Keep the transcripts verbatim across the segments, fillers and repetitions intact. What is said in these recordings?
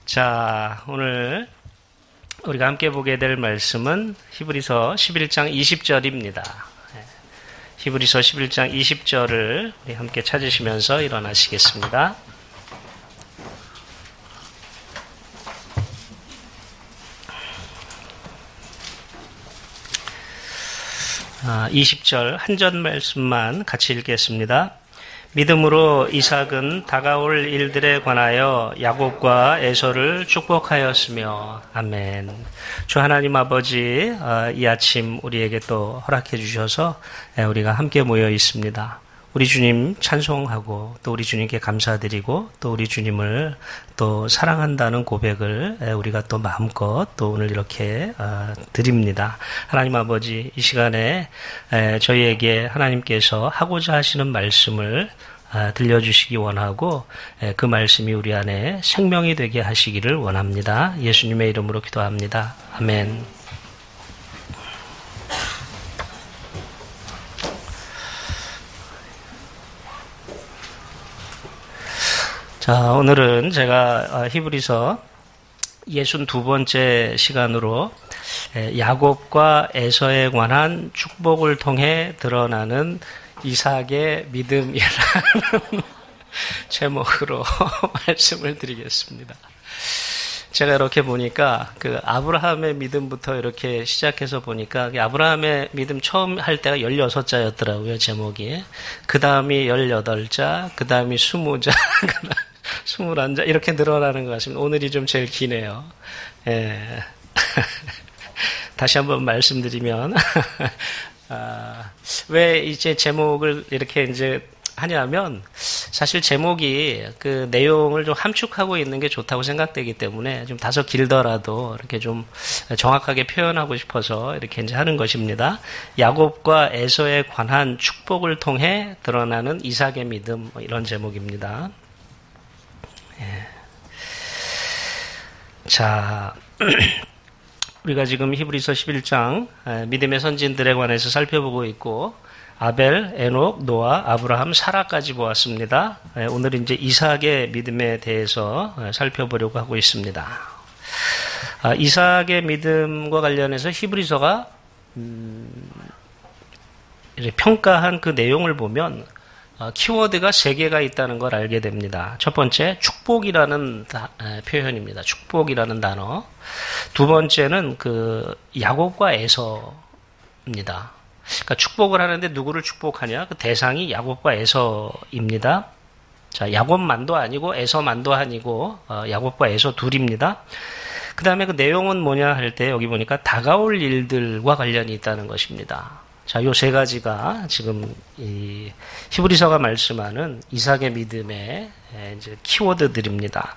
자, 오늘 우리가 함께 보게 될 말씀은 히브리서 십일 장 이십 절입니다. 히브리서 십일 장 이십 절을 우리 함께 찾으시면서 일어나시겠습니다. 아, 이십 절 한 절 말씀만 같이 읽겠습니다. 믿음으로 이삭은 다가올 일들에 관하여 야곱과 에서를 축복하였으며. 아멘. 주 하나님 아버지, 이 아침 우리에게 또 허락해 주셔서 우리가 함께 모여 있습니다. 우리 주님 찬송하고 또 우리 주님께 감사드리고 또 우리 주님을 또 사랑한다는 고백을 우리가 또 마음껏 또 오늘 이렇게 드립니다. 하나님 아버지, 이 시간에 저희에게 하나님께서 하고자 하시는 말씀을 들려주시기 원하고 그 말씀이 우리 안에 생명이 되게 하시기를 원합니다. 예수님의 이름으로 기도합니다. 아멘. 자, 오늘은 제가 히브리서 예순두 번째 시간으로 야곱과 에서에 관한 축복을 통해 드러나는 이삭의 믿음이라는 제목으로 말씀을 드리겠습니다. 제가 이렇게 보니까 그 아브라함의 믿음부터 이렇게 시작해서 보니까 아브라함의 믿음 처음 할 때가 열여섯 자였더라고요, 제목이. 그 다음이 열여덟 자, 그 다음이 스무 자, 스물한 자 이렇게 늘어나는 것 같습니다. 오늘이 좀 제일 기네요. 예. 다시 한번 말씀드리면 아, 왜 이제 제목을 이렇게 이제 하냐면 사실 제목이 그 내용을 좀 함축하고 있는 게 좋다고 생각되기 때문에 좀 다소 길더라도 이렇게 좀 정확하게 표현하고 싶어서 이렇게 이제 하는 것입니다. 야곱과 에서에 관한 축복을 통해 드러나는 이삭의 믿음, 뭐 이런 제목입니다. 예. 자, 우리가 지금 히브리서 십일 장 믿음의 선진들에 관해서 살펴보고 있고 아벨, 에녹, 노아, 아브라함, 사라까지 보았습니다. 오늘은 이제 이삭의 믿음에 대해서 살펴보려고 하고 있습니다. 이삭의 믿음과 관련해서 히브리서가 음, 평가한 그 내용을 보면 키워드가 세 개가 있다는 걸 알게 됩니다. 첫 번째, 축복이라는 다, 에, 표현입니다. 축복이라는 단어. 두 번째는 그 야곱과 에서입니다. 그러니까 축복을 하는데 누구를 축복하냐? 그 대상이 야곱과 에서입니다. 자, 야곱만도 아니고 에서만도 아니고 어, 야곱과 에서 둘입니다. 그 다음에 그 내용은 뭐냐 할 때 여기 보니까 다가올 일들과 관련이 있다는 것입니다. 자, 요 세 가지가 지금 이 히브리서가 말씀하는 이삭의 믿음의 이제 키워드들입니다.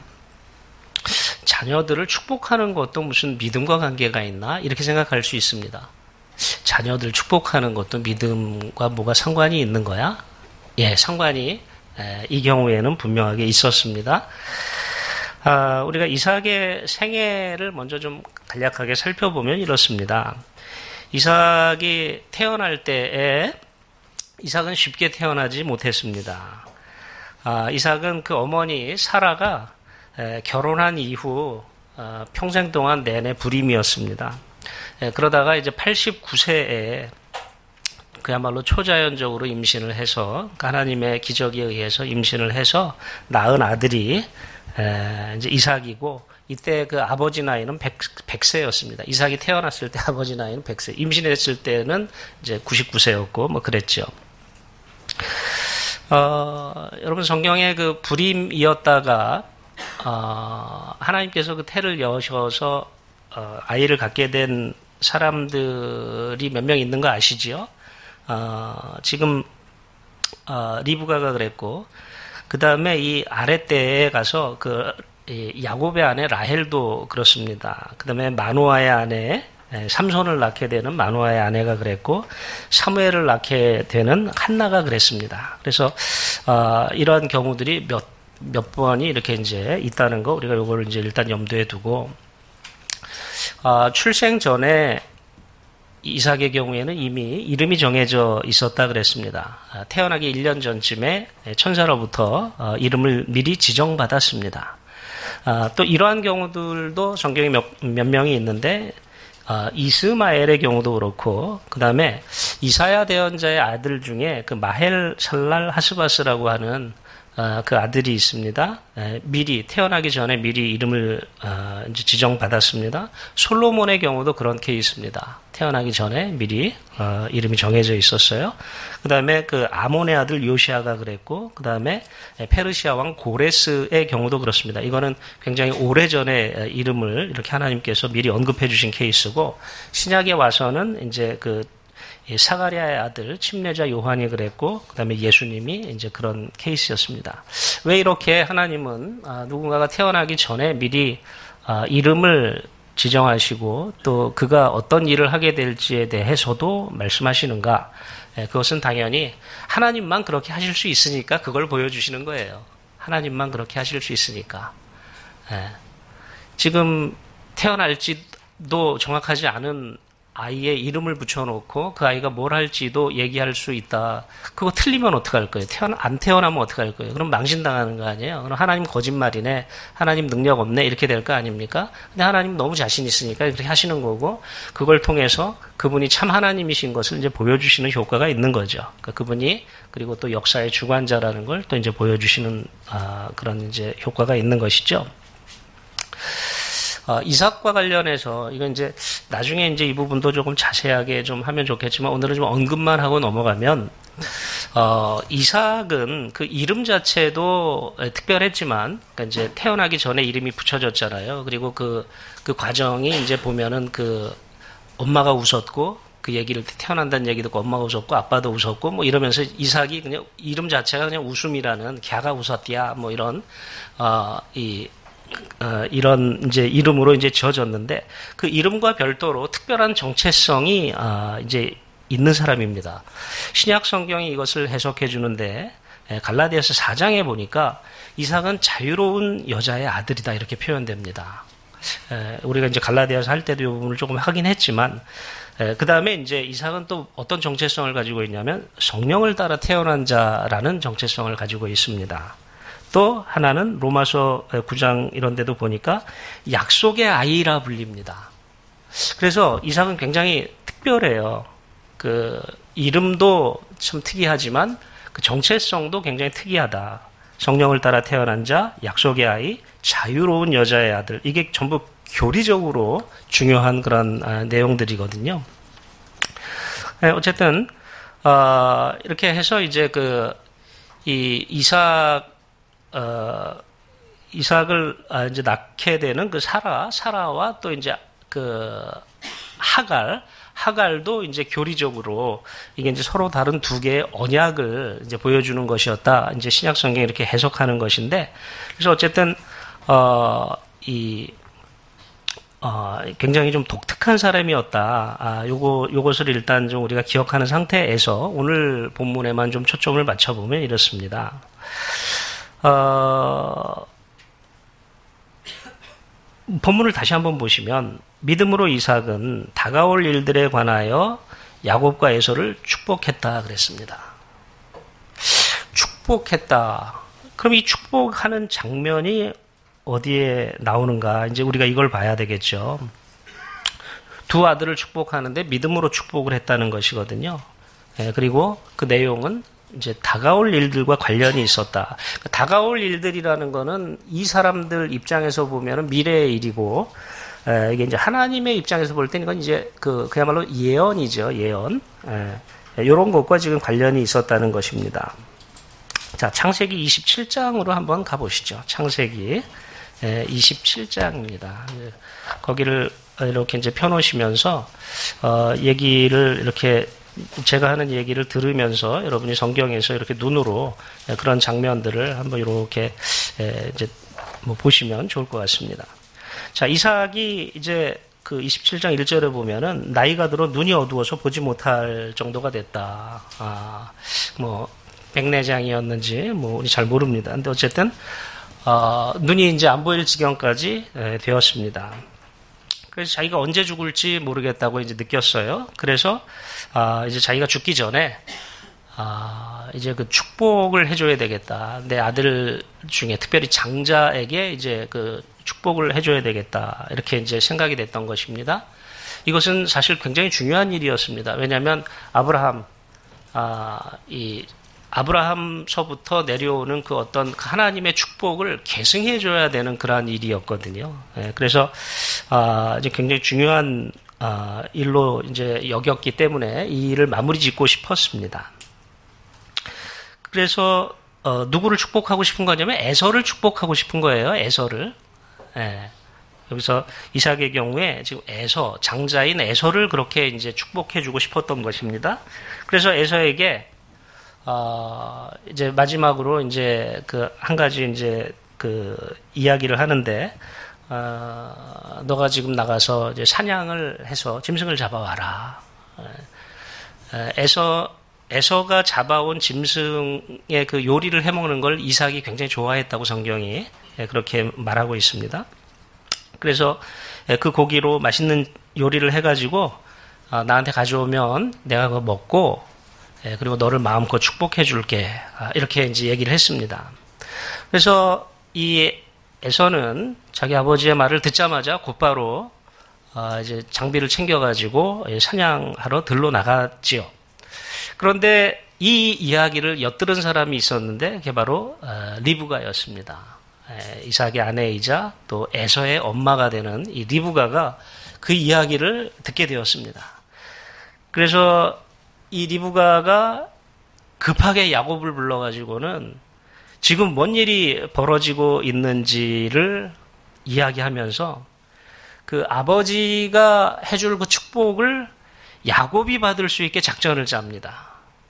자녀들을 축복하는 것도 무슨 믿음과 관계가 있나? 이렇게 생각할 수 있습니다. 자녀들 축복하는 것도 믿음과 뭐가 상관이 있는 거야? 예, 상관이 이 경우에는 분명하게 있었습니다. 아, 우리가 이삭의 생애를 먼저 좀 간략하게 살펴보면 이렇습니다. 이삭이 태어날 때에 이삭은 쉽게 태어나지 못했습니다. 아, 이삭은 그 어머니 사라가 에, 결혼한 이후 어, 평생 동안 내내 불임이었습니다. 에, 그러다가 이제 팔십구 세에 그야말로 초자연적으로 임신을 해서 하나님의 기적에 의해서 임신을 해서 낳은 아들이 에, 이제 이삭이고 이때 그 아버지 나이는 백 세였습니다. 이삭이 태어났을 때 아버지 나이는 백 세. 임신했을 때는 이제 구십구 세였고, 뭐 그랬죠. 어, 여러분 성경에 그 불임이었다가, 어, 하나님께서 그 태를 여셔서, 어, 아이를 갖게 된 사람들이 몇 명 있는 거 아시지요? 어, 지금, 어, 리브가가 그랬고, 그 다음에 이 아랫때에 가서 그, 야곱의 아내 라헬도 그렇습니다. 그 다음에 마노아의 아내, 삼손을 낳게 되는 마노아의 아내가 그랬고, 사무엘을 낳게 되는 한나가 그랬습니다. 그래서, 어, 이러한 경우들이 몇, 몇 번이 이렇게 이제 있다는 거, 우리가 요거를 이제 일단 염두에 두고, 어, 출생 전에 이삭의 경우에는 이미 이름이 정해져 있었다 그랬습니다. 태어나기 일 년 전쯤에 천사로부터 이름을 미리 지정받았습니다. 아, 또 이러한 경우들도 성경에 몇, 몇 명이 있는데, 아, 이스마엘의 경우도 그렇고, 그 다음에 이사야 대언자의 아들 중에 그 마헬 살랄 하스바스라고 하는 아, 그 아들이 있습니다. 에, 미리 태어나기 전에 미리 이름을 아, 이제 지정받았습니다. 솔로몬의 경우도 그런 케이스입니다. 태어나기 전에 미리 어, 이름이 정해져 있었어요. 그 다음에 그 아몬의 아들 요시아가 그랬고, 그 다음에 페르시아 왕 고레스의 경우도 그렇습니다. 이거는 굉장히 오래전에 이름을 이렇게 하나님께서 미리 언급해 주신 케이스고, 신약에 와서는 이제 그 사가랴의 아들 침례자 요한이 그랬고, 그 다음에 예수님이 이제 그런 케이스였습니다. 왜 이렇게 하나님은 아, 누군가가 태어나기 전에 미리 아, 이름을 지정하시고 또 그가 어떤 일을 하게 될지에 대해서도 말씀하시는가? 예, 그것은 당연히 하나님만 그렇게 하실 수 있으니까 그걸 보여주시는 거예요. 하나님만 그렇게 하실 수 있으니까. 예, 지금 태어날지도 정확하지 않은 아이의 이름을 붙여놓고 그 아이가 뭘 할지도 얘기할 수 있다. 그거 틀리면 어떡할 거예요? 태어나, 안 태어나면 어떡할 거예요? 그럼 망신당하는 거 아니에요? 그럼 하나님 거짓말이네. 하나님 능력 없네. 이렇게 될 거 아닙니까? 근데 하나님 너무 자신 있으니까 그렇게 하시는 거고, 그걸 통해서 그분이 참 하나님이신 것을 이제 보여주시는 효과가 있는 거죠. 그러니까 그분이 그리고 또 역사의 주관자라는 걸 또 이제 보여주시는 아, 그런 이제 효과가 있는 것이죠. 어, 이삭과 관련해서 이건 이제 나중에 이제 이 부분도 조금 자세하게 좀 하면 좋겠지만 오늘은 좀 언급만 하고 넘어가면, 어, 이삭은 그 이름 자체도 특별했지만, 그러니까 이제 태어나기 전에 이름이 붙여졌잖아요. 그리고 그, 그 과정이 이제 보면은 그 엄마가 웃었고, 그 얘기를 태어난다는 얘기 듣고 엄마가 웃었고 아빠도 웃었고 뭐 이러면서 이삭이 그냥 이름 자체가 그냥 웃음이라는, 걔가 웃었디야 뭐 이런 어, 이 어, 이런 이제 이름으로 이제 지어졌는데, 그 이름과 별도로 특별한 정체성이 아, 이제 있는 사람입니다. 신약 성경이 이것을 해석해 주는데, 갈라디아서 사 장에 보니까 이삭은 자유로운 여자의 아들이다 이렇게 표현됩니다. 에, 우리가 이제 갈라디아서 할 때도 이 부분을 조금 하긴 했지만, 그 다음에 이제 이삭은 또 어떤 정체성을 가지고 있냐면 성령을 따라 태어난 자라는 정체성을 가지고 있습니다. 또 하나는 로마서 구 장 이런 데도 보니까 약속의 아이라 불립니다. 그래서 이삭은 굉장히 특별해요. 그 이름도 참 특이하지만 그 정체성도 굉장히 특이하다. 성령을 따라 태어난 자, 약속의 아이, 자유로운 여자의 아들. 이게 전부 교리적으로 중요한 그런 아, 내용들이거든요. 네, 어쨌든 어, 이렇게 해서 이제 그 이 이삭 어, 이삭을 아, 이제 낳게 되는 그 사라, 사라와 또 이제 그 하갈, 하갈도 이제 교리적으로 이게 이제 서로 다른 두 개의 언약을 이제 보여주는 것이었다. 이제 신약 성경이 이렇게 해석하는 것인데, 그래서 어쨌든 어, 이 어, 굉장히 좀 독특한 사람이었다. 아, 요거, 요것을 일단 좀 우리가 기억하는 상태에서 오늘 본문에만 좀 초점을 맞춰보면 이렇습니다. 어, 본문을 다시 한번 보시면, 믿음으로 이삭은 다가올 일들에 관하여 야곱과 에서를 축복했다 그랬습니다. 축복했다. 그럼 이 축복하는 장면이 어디에 나오는가? 이제 우리가 이걸 봐야 되겠죠. 두 아들을 축복하는데 믿음으로 축복을 했다는 것이거든요. 예, 그리고 그 내용은 이제 다가올 일들과 관련이 있었다. 다가올 일들이라는 거는 이 사람들 입장에서 보면은 미래의 일이고, 에, 이게 이제 하나님의 입장에서 볼 때는 이건 이제 그 그야말로 예언이죠, 예언. 에, 이런 것과 지금 관련이 있었다는 것입니다. 자, 창세기 이십칠 장으로 한번 가보시죠. 창세기 에, 이십칠 장입니다. 거기를 이렇게 이제 펴놓으시면서 어, 얘기를 이렇게 제가 하는 얘기를 들으면서 여러분이 성경에서 이렇게 눈으로 그런 장면들을 한번 이렇게 이제 뭐 보시면 좋을 것 같습니다. 자, 이삭이 이제 그 이십칠 장 일 절에 보면은 나이가 들어 눈이 어두워서 보지 못할 정도가 됐다. 아, 뭐 백내장이었는지 뭐 우리 잘 모릅니다. 근데 어쨌든 어, 눈이 이제 안 보일 지경까지 에, 되었습니다. 그래서 자기가 언제 죽을지 모르겠다고 이제 느꼈어요. 그래서 아, 이제 자기가 죽기 전에 아, 이제 그 축복을 해줘야 되겠다. 내 아들 중에 특별히 장자에게 이제 그 축복을 해줘야 되겠다. 이렇게 이제 생각이 됐던 것입니다. 이것은 사실 굉장히 중요한 일이었습니다. 왜냐하면 아브라함, 아, 이 아브라함서부터 내려오는 그 어떤 하나님의 축복을 계승해줘야 되는 그러한 일이었거든요. 예, 그래서 아, 이제 굉장히 중요한 아, 일로 이제 여겼기 때문에 이 일을 마무리 짓고 싶었습니다. 그래서 어, 누구를 축복하고 싶은 거냐면 에서를 축복하고 싶은 거예요. 에서를. 예. 여기서 이삭의 경우에 지금 에서, 장자인 에서를 그렇게 이제 축복해주고 싶었던 것입니다. 그래서 에서에게 어, 이제 마지막으로 이제 그 한 가지 이제 그 이야기를 하는데, 어, 너가 지금 나가서 이제 사냥을 해서 짐승을 잡아와라. 에서, 에서가 잡아온 짐승의 그 요리를 해먹는 걸 이삭이 굉장히 좋아했다고 성경이 그렇게 말하고 있습니다. 그래서 그 고기로 맛있는 요리를 해가지고 나한테 가져오면 내가 그거 먹고 그리고 너를 마음껏 축복해 줄게. 이렇게 이제 얘기를 했습니다. 그래서 이 에서는 자기 아버지의 말을 듣자마자 곧바로 이제 장비를 챙겨가지고 사냥하러 들러 나갔지요. 그런데 이 이야기를 엿들은 사람이 있었는데 그게 바로 리브가였습니다. 이삭의 아내이자 또 에서의 엄마가 되는 이 리브가가 그 이야기를 듣게 되었습니다. 그래서 이 리브가가 급하게 야곱을 불러가지고는 지금 뭔 일이 벌어지고 있는지를 이야기하면서 그 아버지가 해줄 그 축복을 야곱이 받을 수 있게 작전을 짭니다.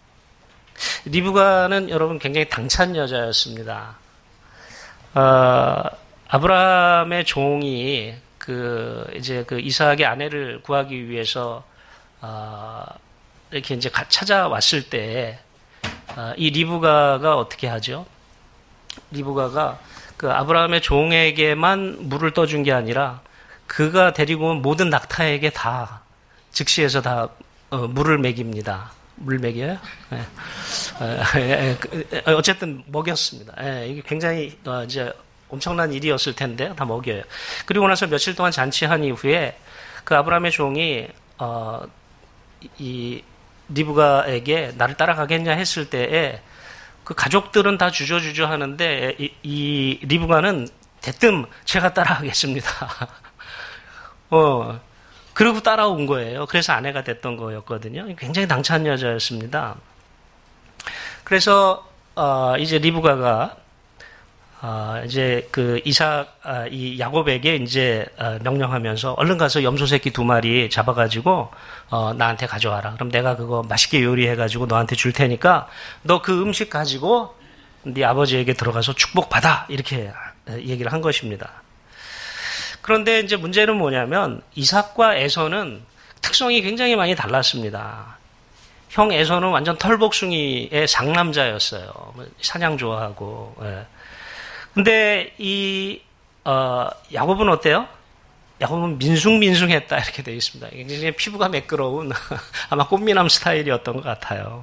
리브가는 여러분 굉장히 당찬 여자였습니다. 어, 아브라함의 종이 그 이제 그 이삭의 아내를 구하기 위해서 어, 이렇게 이제 찾아왔을 때 이 리브가가 어떻게 하죠? 리브가가 그 아브라함의 종에게만 물을 떠준 게 아니라 그가 데리고 온 모든 낙타에게 다 즉시해서 다 물을 먹입니다. 물 먹여요? 네. 어쨌든 먹였습니다. 이게 굉장히 이제 엄청난 일이었을 텐데 다 먹여요. 그리고 나서 며칠 동안 잔치한 이후에 그 아브라함의 종이 어, 이 리브가에게 나를 따라가겠냐 했을 때에 그 가족들은 다 주저주저 하는데 이, 이 리브가는 대뜸 제가 따라가겠습니다. 어, 그러고 따라온 거예요. 그래서 아내가 됐던 거였거든요. 굉장히 당찬 여자였습니다. 그래서 어, 이제 리브가가 어, 이제 그 이삭 아, 이 야곱에게 이제 어, 명령하면서 얼른 가서 염소 새끼 두 마리 잡아가지고 어, 나한테 가져와라. 그럼 내가 그거 맛있게 요리해가지고 너한테 줄 테니까 너 그 음식 가지고 네 아버지에게 들어가서 축복받아. 이렇게 얘기를 한 것입니다. 그런데 이제 문제는 뭐냐면 이삭과 에서는 특성이 굉장히 많이 달랐습니다. 형 에서는 완전 털복숭이의 상남자였어요. 사냥 좋아하고. 예. 근데 이 어, 야곱은 어때요? 야곱은 민숭민숭했다 이렇게 되어 있습니다. 굉장히 피부가 매끄러운 아마 꽃미남 스타일이었던 것 같아요.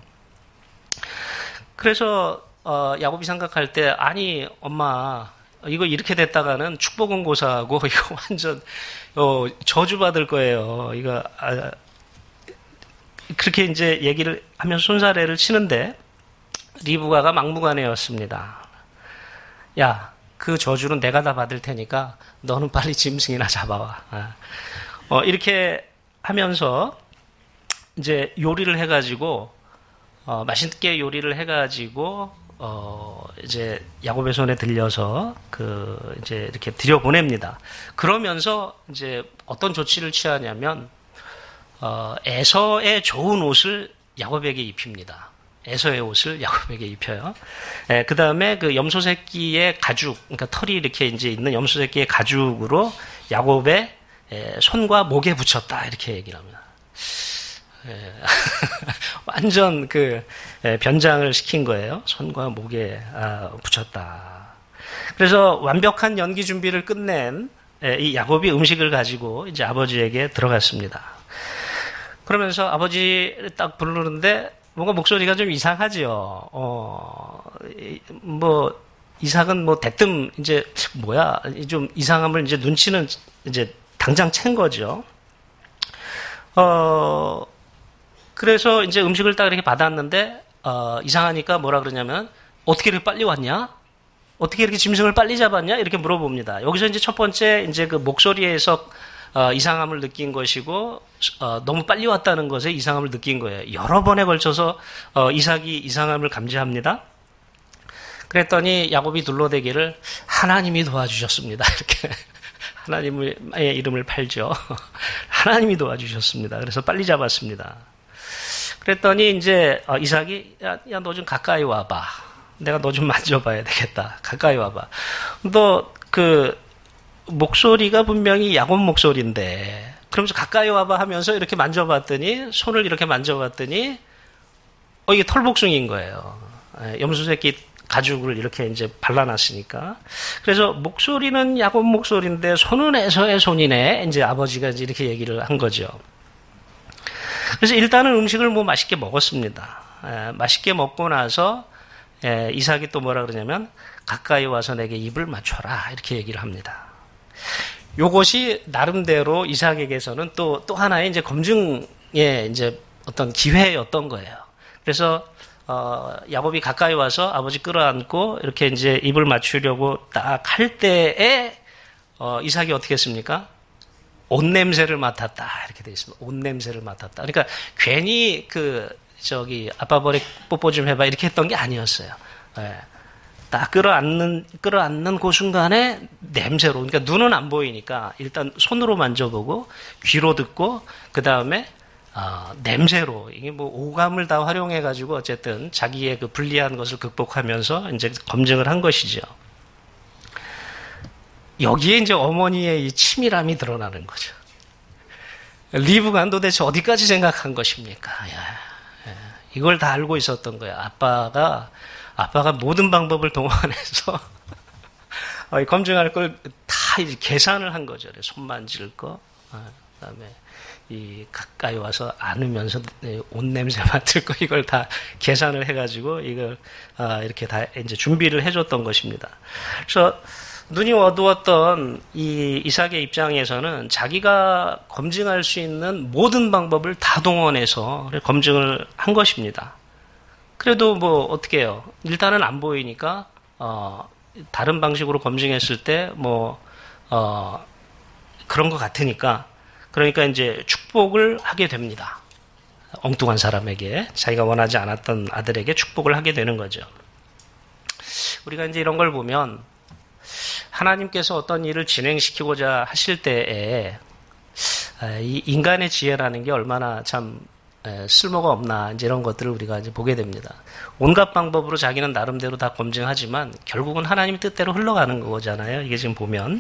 그래서 어, 야곱이 생각할 때 아니 엄마 이거 이렇게 됐다가는 축복은 고사하고 이거 완전 어, 저주받을 거예요. 이거 아, 그렇게 이제 얘기를 하면서 손사래를 치는데 리브가가 막무가내였습니다. 야, 그 저주는 내가 다 받을 테니까 너는 빨리 짐승이나 잡아와. 어, 이렇게 하면서 이제 요리를 해가지고 어, 맛있게 요리를 해가지고 어, 이제 야곱의 손에 들려서 그 이제 이렇게 들여보냅니다. 그러면서 이제 어떤 조치를 취하냐면 어, 에서의 좋은 옷을 야곱에게 입힙니다. 에서의 옷을 야곱에게 입혀요. 예, 그 다음에 그 염소 새끼의 가죽, 그러니까 털이 이렇게 이제 있는 염소 새끼의 가죽으로 야곱의 예, 손과 목에 붙였다. 이렇게 얘기를 합니다. 예, 완전 그 예, 변장을 시킨 거예요. 손과 목에 아, 붙였다. 그래서 완벽한 연기 준비를 끝낸 예, 이 야곱이 음식을 가지고 이제 아버지에게 들어갔습니다. 그러면서 아버지를 딱 부르는데 뭔가 목소리가 좀 이상하죠. 어, 뭐, 이삭은 뭐 대뜸 이제 뭐야, 좀 이상함을 이제 눈치는 이제 당장 챈 거죠. 어, 그래서 이제 음식을 딱 이렇게 받았는데, 어, 이상하니까 뭐라 그러냐면, 어떻게 이렇게 빨리 왔냐? 어떻게 이렇게 짐승을 빨리 잡았냐? 이렇게 물어봅니다. 여기서 이제 첫 번째 이제 그 목소리에서 어, 이상함을 느낀 것이고, 어, 너무 빨리 왔다는 것에 이상함을 느낀 거예요. 여러 번에 걸쳐서 어, 이삭이 이상함을 감지합니다. 그랬더니 야곱이 둘러대기를 하나님이 도와주셨습니다. 이렇게 하나님의 이름을 팔죠. 하나님이 도와주셨습니다. 그래서 빨리 잡았습니다. 그랬더니 이제 어, 이삭이 야, 야, 너 좀 가까이 와봐. 내가 너 좀 만져봐야 되겠다. 가까이 와봐. 너 그 목소리가 분명히 야곱 목소리인데 그러면서 가까이 와봐 하면서 이렇게 만져봤더니 손을 이렇게 만져봤더니 어 이게 털복숭이인 거예요. 염소 새끼 가죽을 이렇게 이제 발라놨으니까. 그래서 목소리는 야곱 목소리인데 손은 에서의 손이네. 이제 아버지가 이제 이렇게 얘기를 한 거죠. 그래서 일단은 음식을 뭐 맛있게 먹었습니다. 에, 맛있게 먹고 나서 에, 이삭이 또 뭐라 그러냐면 가까이 와서 내게 입을 맞춰라 이렇게 얘기를 합니다. 요것이 나름대로 이삭에게서는 또, 또 하나의 이제 검증의 이제 어떤 기회였던 거예요. 그래서, 어, 야곱이 가까이 와서 아버지 끌어안고 이렇게 이제 입을 맞추려고 딱 할 때에, 어, 이삭이 어떻게 했습니까? 옷 냄새를 맡았다. 이렇게 되어 있습니다. 옷 냄새를 맡았다. 그러니까 괜히 그, 저기, 아빠 머리 뽀뽀 좀 해봐. 이렇게 했던 게 아니었어요. 예. 딱 끌어안는, 끌어안는 그 순간에 냄새로, 그러니까 눈은 안 보이니까 일단 손으로 만져보고 귀로 듣고 그 다음에 어, 냄새로, 이게 뭐 오감을 다 활용해가지고 어쨌든 자기의 그 불리한 것을 극복하면서 이제 검증을 한 것이죠. 여기에 이제 어머니의 이 치밀함이 드러나는 거죠. 리브가 도대체 어디까지 생각한 것입니까? 야, 이걸 다 알고 있었던 거예요. 아빠가 아빠가 모든 방법을 동원해서 검증할 걸 다 계산을 한 거죠. 손 만질 거, 그다음에 이 가까이 와서 안으면서 옷 냄새 맡을 거 이걸 다 계산을 해가지고 이걸 이렇게 다 이제 준비를 해줬던 것입니다. 그래서 눈이 어두웠던 이 이삭의 입장에서는 자기가 검증할 수 있는 모든 방법을 다 동원해서 검증을 한 것입니다. 그래도 뭐 어떻게 해요? 일단은 안 보이니까 어, 다른 방식으로 검증했을 때 뭐 어, 그런 것 같으니까 그러니까 이제 축복을 하게 됩니다. 엉뚱한 사람에게 자기가 원하지 않았던 아들에게 축복을 하게 되는 거죠. 우리가 이제 이런 걸 보면 하나님께서 어떤 일을 진행시키고자 하실 때에 이 인간의 지혜라는 게 얼마나 참 쓸모가 없나 이제 이런 것들을 우리가 이제 보게 됩니다. 온갖 방법으로 자기는 나름대로 다 검증하지만 결국은 하나님의 뜻대로 흘러가는 거잖아요. 이게 지금 보면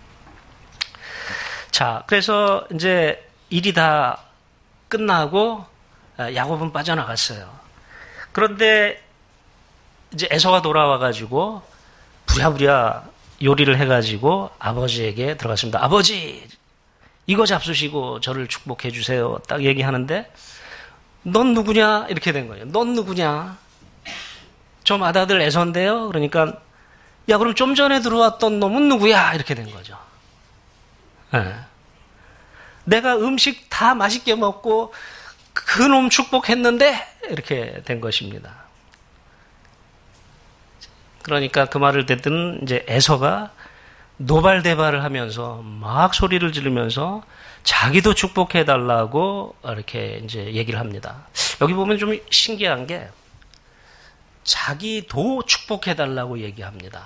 자 그래서 이제 일이 다 끝나고 야곱은 빠져나갔어요. 그런데 이제 에서가 돌아와가지고 부랴부랴 요리를 해가지고 아버지에게 들어갔습니다. 아버지 이거 잡수시고 저를 축복해 주세요. 딱 얘기하는데 넌 누구냐? 이렇게 된 거예요. 넌 누구냐? 저 맏아들 에서인데요. 그러니까 야 그럼 좀 전에 들어왔던 놈은 누구야? 이렇게 된 거죠. 네. 내가 음식 다 맛있게 먹고 그 놈 축복했는데 이렇게 된 것입니다. 그러니까 그 말을 듣는 이제 에서가 노발대발을 하면서 막 소리를 지르면서 자기도 축복해달라고 이렇게 이제 얘기를 합니다. 여기 보면 좀 신기한 게 자기도 축복해달라고 얘기합니다.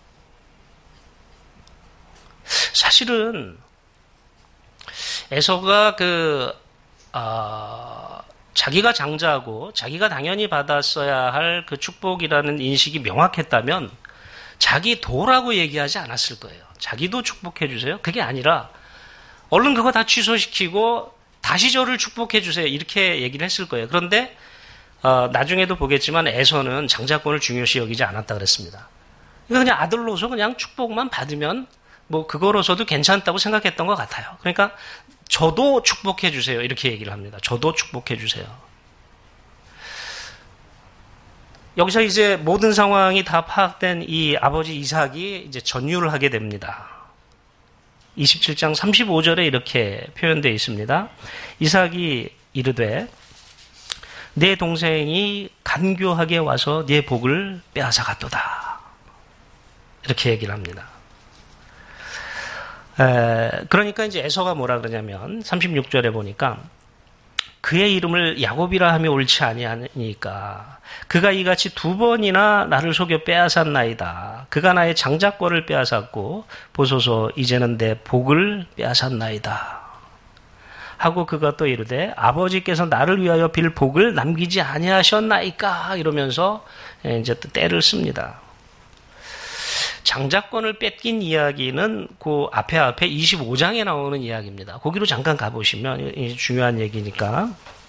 사실은 에서가 그, 어, 자기가 장자고 자기가 당연히 받았어야 할 그 축복이라는 인식이 명확했다면 자기 도라고 얘기하지 않았을 거예요. 자기도 축복해 주세요. 그게 아니라 얼른 그거 다 취소시키고 다시 저를 축복해 주세요. 이렇게 얘기를 했을 거예요. 그런데 어, 나중에도 보겠지만 에서는 장자권을 중요시 여기지 않았다 그랬습니다. 그냥 아들로서 그냥 축복만 받으면 뭐 그거로서도 괜찮다고 생각했던 것 같아요. 그러니까 저도 축복해 주세요. 이렇게 얘기를 합니다. 저도 축복해 주세요. 여기서 이제 모든 상황이 다 파악된 이 아버지 이삭이 이제 전율을 하게 됩니다. 이십칠 장 삼십오 절에 이렇게 표현되어 있습니다. 이삭이 이르되 내 동생이 간교하게 와서 네 복을 빼앗아 갔도다. 이렇게 얘기를 합니다. 에, 그러니까 이제 에서가 뭐라 그러냐면 삼십육 절에 보니까 그의 이름을 야곱이라 하며 옳지 아니하니까 그가 이같이 두 번이나 나를 속여 빼앗았나이다. 그가 나의 장자권을 빼앗았고 보소서 이제는 내 복을 빼앗았나이다. 하고 그가 또 이르되 아버지께서 나를 위하여 빌 복을 남기지 아니하셨나이까 이러면서 이제 또 때를 씁니다. 장자권을 뺏긴 이야기는 그 앞에 앞에 이십오 장에 나오는 이야기입니다. 거기로 잠깐 가보시면 중요한 얘기니까.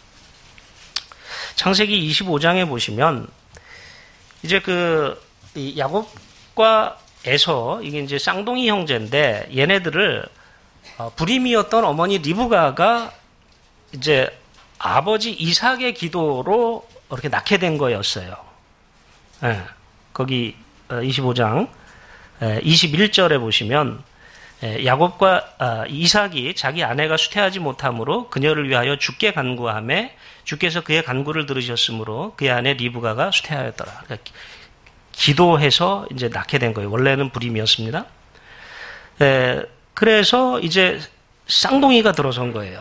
창세기 이십오 장에 보시면 이제 그 야곱과 에서 이게 이제 쌍둥이 형제인데 얘네들을 불임이었던 어머니 리브가가 이제 아버지 이삭의 기도로 이렇게 낳게 된 거였어요. 네, 거기 이십오 장 이십일 절에 보시면 야곱과 이삭이 자기 아내가 수태하지 못함으로 그녀를 위하여 주께 간구하며 주께서 그의 간구를 들으셨으므로 그의 아내 리브가가 수태하였더라. 그러니까 기도해서 이제 낳게 된 거예요. 원래는 불임이었습니다. 그래서 이제 쌍둥이가 들어선 거예요.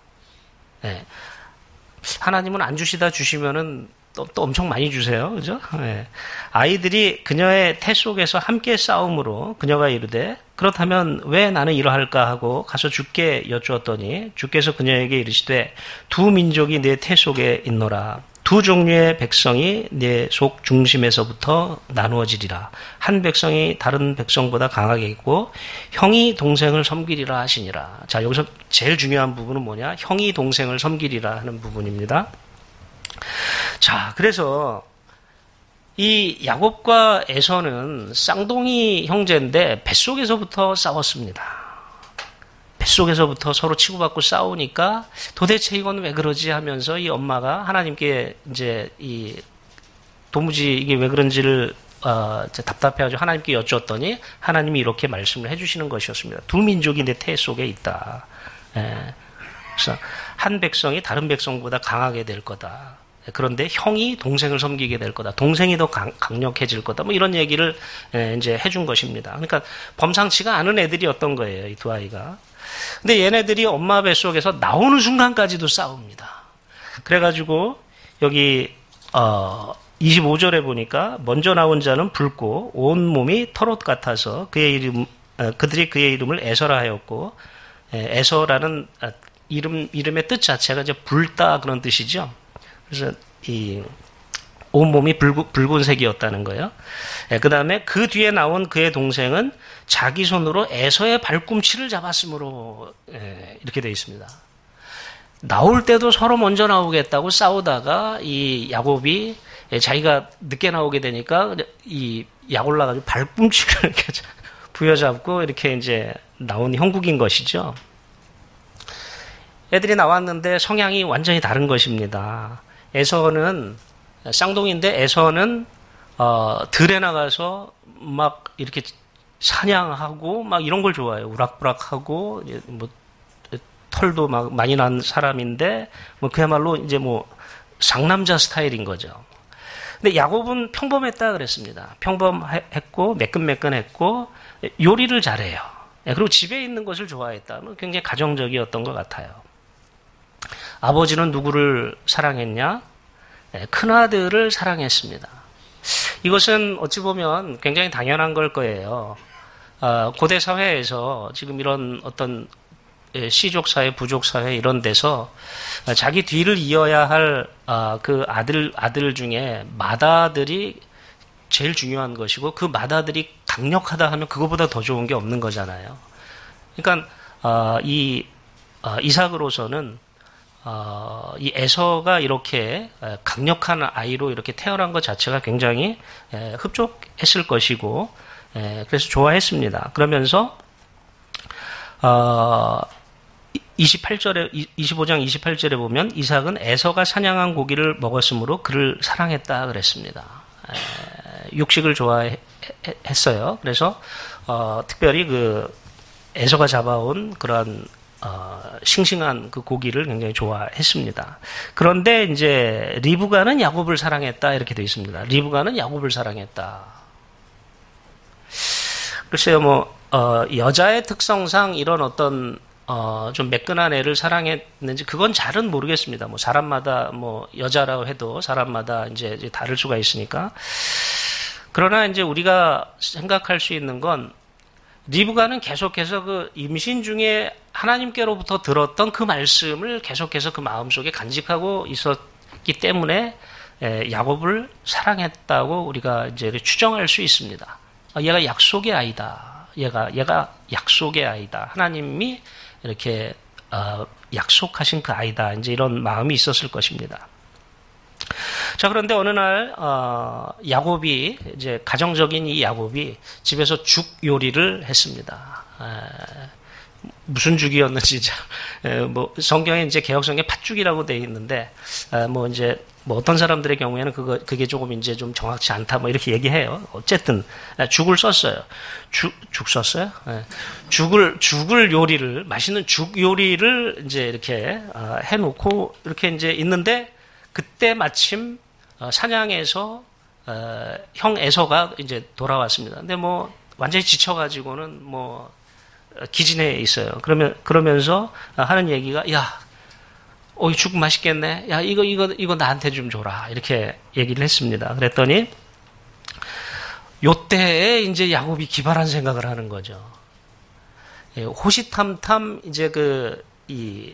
하나님은 안 주시다 주시면은 또, 또 엄청 많이 주세요. 그죠? 네. 아이들이 그녀의 태 속에서 함께 싸움으로 그녀가 이르되 그렇다면 왜 나는 이러할까 하고 가서 주께 여쭈었더니 주께서 그녀에게 이르시되 두 민족이 내 태 속에 있노라. 두 종류의 백성이 내 속 중심에서부터 나누어지리라. 한 백성이 다른 백성보다 강하게 있고 형이 동생을 섬기리라 하시니라. 자, 여기서 제일 중요한 부분은 뭐냐? 형이 동생을 섬기리라 하는 부분입니다. 자, 그래서 이 야곱과 에서는 쌍둥이 형제인데 뱃속에서부터 싸웠습니다. 뱃속에서부터 서로 치고받고 싸우니까 도대체 이건 왜 그러지 하면서 이 엄마가 하나님께 이제 이 도무지 이게 왜 그런지를 어, 답답해가지고 하나님께 여쭈었더니 하나님이 이렇게 말씀을 해주시는 것이었습니다. 두 민족이 내 태 속에 있다. 예. 그래서 한 백성이 다른 백성보다 강하게 될 거다. 그런데 형이 동생을 섬기게 될 거다. 동생이 더 강, 강력해질 거다. 뭐 이런 얘기를 이제 해준 것입니다. 그러니까 범상치가 않은 애들이었던 거예요. 이 두 아이가. 근데 얘네들이 엄마 뱃속에서 나오는 순간까지도 싸웁니다. 그래가지고 여기 어, 이십오 절에 보니까 먼저 나온 자는 붉고 온 몸이 털옷 같아서 그의 이름 어, 그들이 그의 이름을 에서라 하였고 에서라는 이름 이름의 뜻 자체가 이제 붉다 그런 뜻이죠. 그래서 이 온몸이 붉은, 붉은색이었다는 거예요. 예, 그 다음에 그 뒤에 나온 그의 동생은 자기 손으로 에서의 발꿈치를 잡았으므로 예, 이렇게 되어 있습니다. 나올 때도 서로 먼저 나오겠다고 싸우다가 이 야곱이 예, 자기가 늦게 나오게 되니까 이 약 올라가지고 발꿈치를 이렇게 부여잡고 이렇게 이제 나온 형국인 것이죠. 애들이 나왔는데 성향이 완전히 다른 것입니다. 에서는 쌍둥이인데 에서는 어, 들에 나가서 막 이렇게 사냥하고 막 이런 걸 좋아해요. 우락부락하고 뭐 털도 막 많이 난 사람인데 뭐 그야말로 이제 뭐 상남자 스타일인 거죠. 근데 야곱은 평범했다 그랬습니다. 평범했고 매끈매끈했고 요리를 잘해요. 그리고 집에 있는 것을 좋아했다. 굉장히 가정적이었던 것 같아요. 아버지는 누구를 사랑했냐? 큰아들을 사랑했습니다. 이것은 어찌 보면 굉장히 당연한 걸 거예요. 고대 사회에서 지금 이런 어떤 시족사회, 부족사회 이런 데서 자기 뒤를 이어야 할 그 아들, 아들 중에 맏아들이 제일 중요한 것이고 그 맏아들이 강력하다 하면 그거보다 더 좋은 게 없는 거잖아요. 그러니까 이 이삭으로서는 어, 이 에서가 이렇게 강력한 아이로 이렇게 태어난 것 자체가 굉장히 에, 흡족했을 것이고, 에, 그래서 좋아했습니다. 그러면서, 어, 이십팔 절에, 이십오 장 이십팔 절에 보면 이삭은 에서가 사냥한 고기를 먹었으므로 그를 사랑했다 그랬습니다. 육식을 좋아했어요. 그래서 어, 특별히 그 에서가 잡아온 그런 어, 싱싱한 그 고기를 굉장히 좋아했습니다. 그런데 이제 리브가는 야곱을 사랑했다 이렇게 되어 있습니다. 리브가는 야곱을 사랑했다. 글쎄요, 뭐 어, 여자의 특성상 이런 어떤 어, 좀 매끈한 애를 사랑했는지 그건 잘은 모르겠습니다. 뭐 사람마다 뭐 여자라고 해도 사람마다 이제, 이제 다를 수가 있으니까. 그러나 이제 우리가 생각할 수 있는 건 리브가는 계속해서 그 임신 중에 하나님께로부터 들었던 그 말씀을 계속해서 그 마음속에 간직하고 있었기 때문에 야곱을 사랑했다고 우리가 이제 추정할 수 있습니다. 얘가 약속의 아이다. 얘가 얘가 약속의 아이다. 하나님이 이렇게 어, 약속하신 그 아이다. 이제 이런 마음이 있었을 것입니다. 자, 그런데 어느 날 어, 야곱이 이제 가정적인 이 야곱이 집에서 죽 요리를 했습니다. 에, 무슨 죽이었는지 에, 뭐 성경에 이제 개혁성경에 팥죽이라고 되어 있는데 에, 뭐 이제 뭐 어떤 사람들의 경우에는 그거 그게 조금 이제 좀 정확치 않다 뭐 이렇게 얘기해요. 어쨌든 죽을 썼어요. 죽, 죽 썼어요. 네. 죽을 죽을 요리를 맛있는 죽 요리를 이제 이렇게 어, 해놓고 이렇게 이제 있는데 그때 마침 어, 사냥에서 어, 형 에서가 이제 돌아왔습니다. 근데 뭐 완전히 지쳐가지고는 뭐 기진해 있어요. 그러면 그러면서 하는 얘기가 야. 어, 죽 맛있겠네. 야, 이거, 이거, 이거 나한테 좀 줘라. 이렇게 얘기를 했습니다. 그랬더니, 요때에 이제 야곱이 기발한 생각을 하는 거죠. 예, 호시탐탐 이제 그, 이,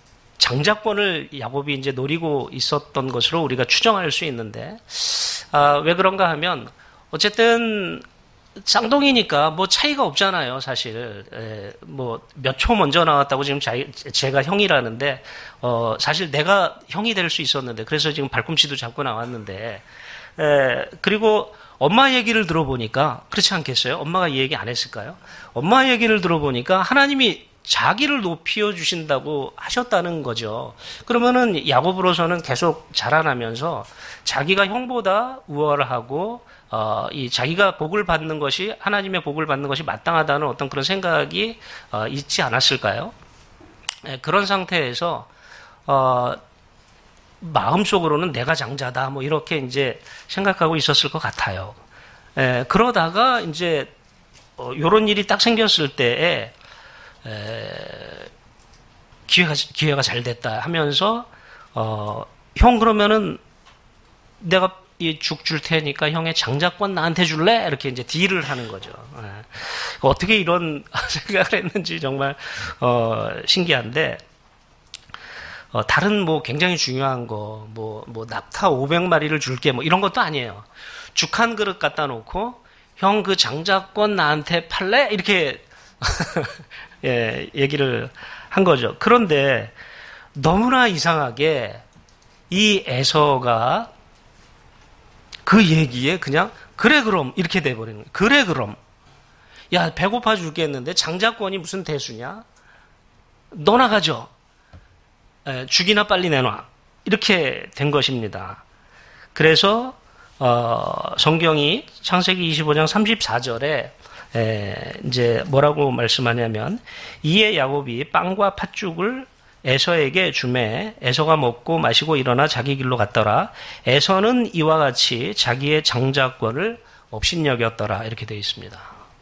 장자권을 야곱이 이제 노리고 있었던 것으로 우리가 추정할 수 있는데, 아, 왜 그런가 하면, 어쨌든, 쌍둥이니까 뭐 차이가 없잖아요, 사실. 에, 뭐 몇 초 먼저 나왔다고 지금 자, 제가 형이라는데 어, 사실 내가 형이 될 수 있었는데 그래서 지금 발꿈치도 잡고 나왔는데 에, 그리고 엄마 얘기를 들어보니까 그렇지 않겠어요? 엄마가 이 얘기 안 했을까요? 엄마 얘기를 들어보니까 하나님이 자기를 높여 주신다고 하셨다는 거죠. 그러면은 야곱으로서는 계속 자라나면서 자기가 형보다 우월하고 어, 이 자기가 복을 받는 것이 하나님의 복을 받는 것이 마땅하다는 어떤 그런 생각이 어, 있지 않았을까요? 예, 그런 상태에서 어, 마음속으로는 내가 장자다 뭐 이렇게 이제 생각하고 있었을 것 같아요. 예, 그러다가 이제 어, 이런 일이 딱 생겼을 때에 에, 기회가 기회가 잘 됐다 하면서 어, 형 그러면은 내가 이 죽 줄 테니까 형의 장자권 나한테 줄래? 이렇게 이제 딜을 하는 거죠. 예. 어떻게 이런 생각을 했는지 정말 어, 신기한데 어, 다른 뭐 굉장히 중요한 거, 뭐, 뭐 낙타 오백 마리를 줄게 뭐 이런 것도 아니에요. 죽 한 그릇 갖다 놓고 형 그 장자권 나한테 팔래? 이렇게 예, 얘기를 한 거죠. 그런데 너무나 이상하게 이 에서가 그 얘기에 그냥 그래 그럼 이렇게 돼버리는 거예요. 그래 그럼. 야 배고파 죽겠는데 장자권이 무슨 대수냐? 너나 가져. 에, 죽이나 빨리 내놔. 이렇게 된 것입니다. 그래서 어, 성경이 창세기 이십오 장 삼십사 절에 에, 이제 뭐라고 말씀하냐면 이에 야곱이 빵과 팥죽을 에서에게 주매 에서가 먹고 마시고 일어나 자기 길로 갔더라. 에서는 이와 같이 자기의 장자권을 업신여겼더라. 이렇게 되어 있습니다.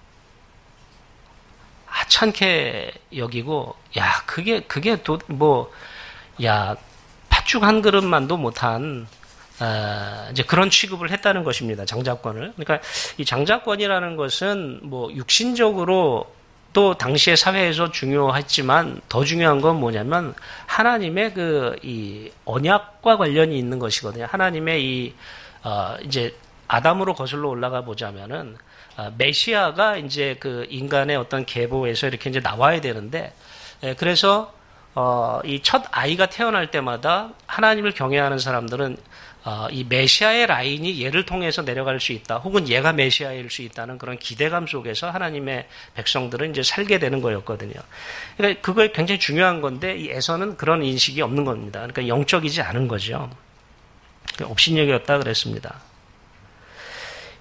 하찮게 여기고 야 그게 그게 또 뭐 야 팥죽 한 그릇만도 못한 어, 이제 그런 취급을 했다는 것입니다. 장자권을. 그러니까 이 장자권이라는 것은 뭐 육신적으로 또 당시의 사회에서 중요했지만 더 중요한 건 뭐냐면 하나님의 그 이 언약과 관련이 있는 것이거든요. 하나님의 이 어, 이제 아담으로 거슬러 올라가 보자면은 어, 메시아가 이제 그 인간의 어떤 계보에서 이렇게 이제 나와야 되는데 예, 그래서 어, 이 첫 아이가 태어날 때마다 하나님을 경외하는 사람들은 어, 이 메시아의 라인이 얘를 통해서 내려갈 수 있다. 혹은 얘가 메시아일 수 있다는 그런 기대감 속에서 하나님의 백성들은 이제 살게 되는 거였거든요. 그러니까 그거에 굉장히 중요한 건데 이 에서는 그런 인식이 없는 겁니다. 그러니까 영적이지 않은 거죠. 업신여겼다 그랬습니다.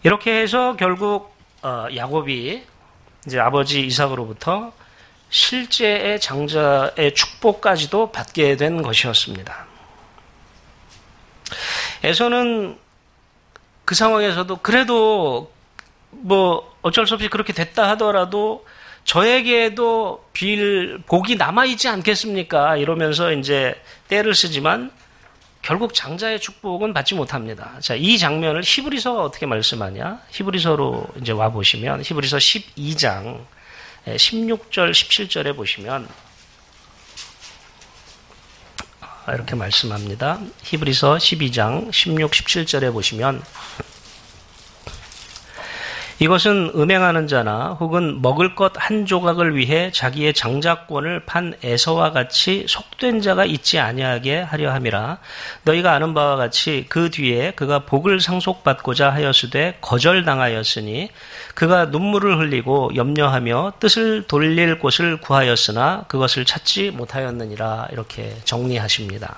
이렇게 해서 결국 어, 야곱이 이제 아버지 이삭으로부터 실제의 장자의 축복까지도 받게 된 것이었습니다. 에서는 그 상황에서도 그래도 뭐 어쩔 수 없이 그렇게 됐다 하더라도 저에게도 빌 복이 남아있지 않겠습니까? 이러면서 이제 때를 쓰지만 결국 장자의 축복은 받지 못합니다. 자, 이 장면을 히브리서가 어떻게 말씀하냐? 히브리서로 이제 와 보시면 히브리서 십이 장 십육 절 십칠 절에 보시면 이렇게 말씀합니다. 히브리서 십이 장 십육, 십칠 절에 보시면 이것은 음행하는 자나 혹은 먹을 것 한 조각을 위해 자기의 장자권을 판 에서와 같이 속된 자가 있지 아니하게 하려 함이라. 너희가 아는 바와 같이 그 뒤에 그가 복을 상속받고자 하였으되 거절당하였으니 그가 눈물을 흘리고 염려하며 뜻을 돌릴 곳을 구하였으나 그것을 찾지 못하였느니라. 이렇게 정리하십니다.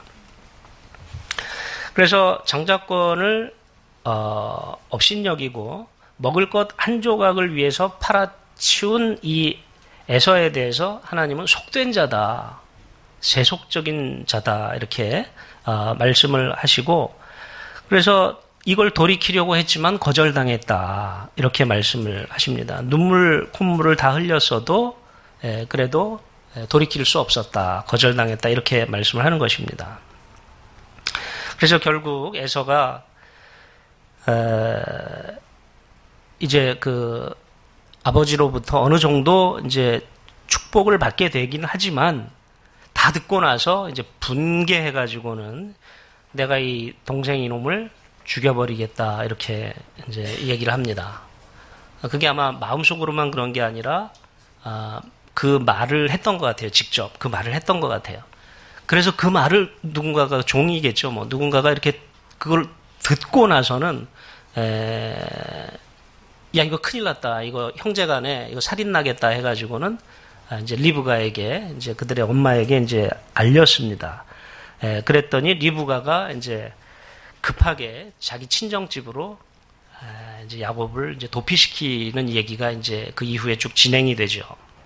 그래서 장자권을 어, 업신여기고 먹을 것 한 조각을 위해서 팔아치운 이 에서에 대해서 하나님은 속된 자다, 세속적인 자다 이렇게 어, 말씀을 하시고 그래서 이걸 돌이키려고 했지만 거절당했다 이렇게 말씀을 하십니다. 눈물, 콧물을 다 흘렸어도 에, 그래도 돌이킬 수 없었다, 거절당했다 이렇게 말씀을 하는 것입니다. 그래서 결국 에서가 에, 이제 그 아버지로부터 어느 정도 이제 축복을 받게 되긴 하지만 다 듣고 나서 이제 분개해가지고는 내가 이 동생 이놈을 죽여버리겠다 이렇게 이제 얘기를 합니다. 그게 아마 마음속으로만 그런 게 아니라 아, 그 말을 했던 것 같아요. 직접 그 말을 했던 것 같아요. 그래서 그 말을 누군가가 종이겠죠. 뭐 누군가가 이렇게 그걸 듣고 나서는 에, 야 이거 큰일 났다. 이거 형제간에 이거 살인 나겠다 해가지고는 이제 리브가에게 이제 그들의 엄마에게 이제 알렸습니다. 에, 그랬더니 리브가가 이제 급하게 자기 친정 집으로 에, 이제 야곱을 이제 도피시키는 얘기가 이제 그 이후에 쭉 진행이 되죠.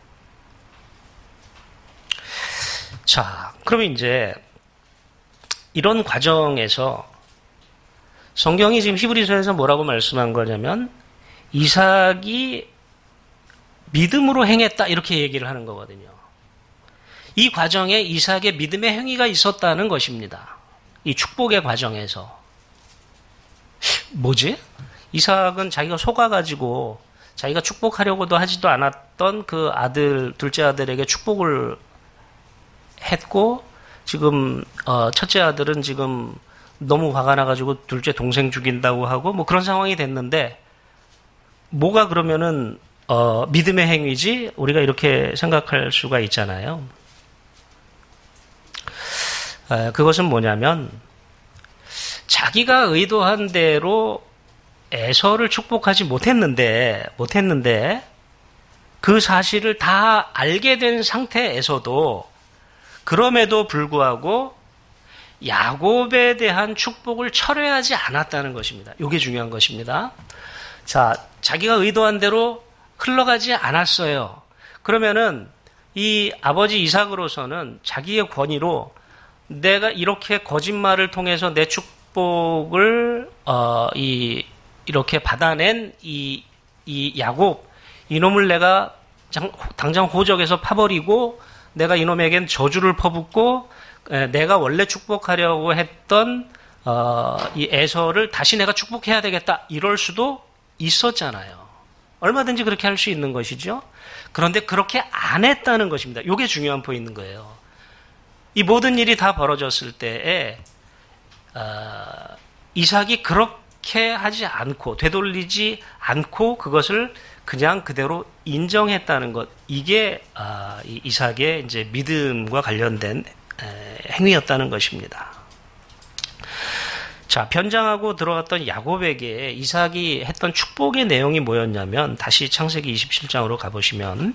자, 그러면 이제 이런 과정에서 성경이 지금 히브리서에서 뭐라고 말씀한 거냐면 이삭이 믿음으로 행했다 이렇게 얘기를 하는 거거든요. 이 과정에 이삭의 믿음의 행위가 있었다는 것입니다. 이 축복의 과정에서. 뭐지? 이삭은 자기가 속아가지고 자기가 축복하려고도 하지도 않았던 그 아들, 둘째 아들에게 축복을 했고 지금 어, 첫째 아들은 지금 너무 화가 나가지고 둘째 동생 죽인다고 하고 뭐 그런 상황이 됐는데 뭐가 그러면은 어, 믿음의 행위지? 우리가 이렇게 생각할 수가 있잖아요. 에, 그것은 뭐냐면 자기가 의도한 대로 에서를 축복하지 못했는데 못했는데 그 사실을 다 알게 된 상태에서도 그럼에도 불구하고 야곱에 대한 축복을 철회하지 않았다는 것입니다. 이게 중요한 것입니다. 자, 자기가 의도한 대로 흘러가지 않았어요. 그러면은 이 아버지 이삭으로서는 자기의 권위로 내가 이렇게 거짓말을 통해서 내 축복을 어, 이 이렇게 받아낸 이, 이 야곱 이놈을 내가 장, 당장 호적에서 파버리고 내가 이놈에겐 저주를 퍼붓고 에, 내가 원래 축복하려고 했던 어, 이 에서를 다시 내가 축복해야 되겠다 이럴 수도 있었잖아요. 얼마든지 그렇게 할 수 있는 것이죠. 그런데 그렇게 안 했다는 것입니다. 이게 중요한 포인트인 거예요. 이 모든 일이 다 벌어졌을 때에 어, 이삭이 그렇게 하지 않고 되돌리지 않고 그것을 그냥 그대로 인정했다는 것, 이게 어, 이 이삭의 이제 믿음과 관련된 에, 행위였다는 것입니다. 자, 변장하고 들어갔던 야곱에게 이삭이 했던 축복의 내용이 뭐였냐면 다시 창세기 이십칠 장으로 가보시면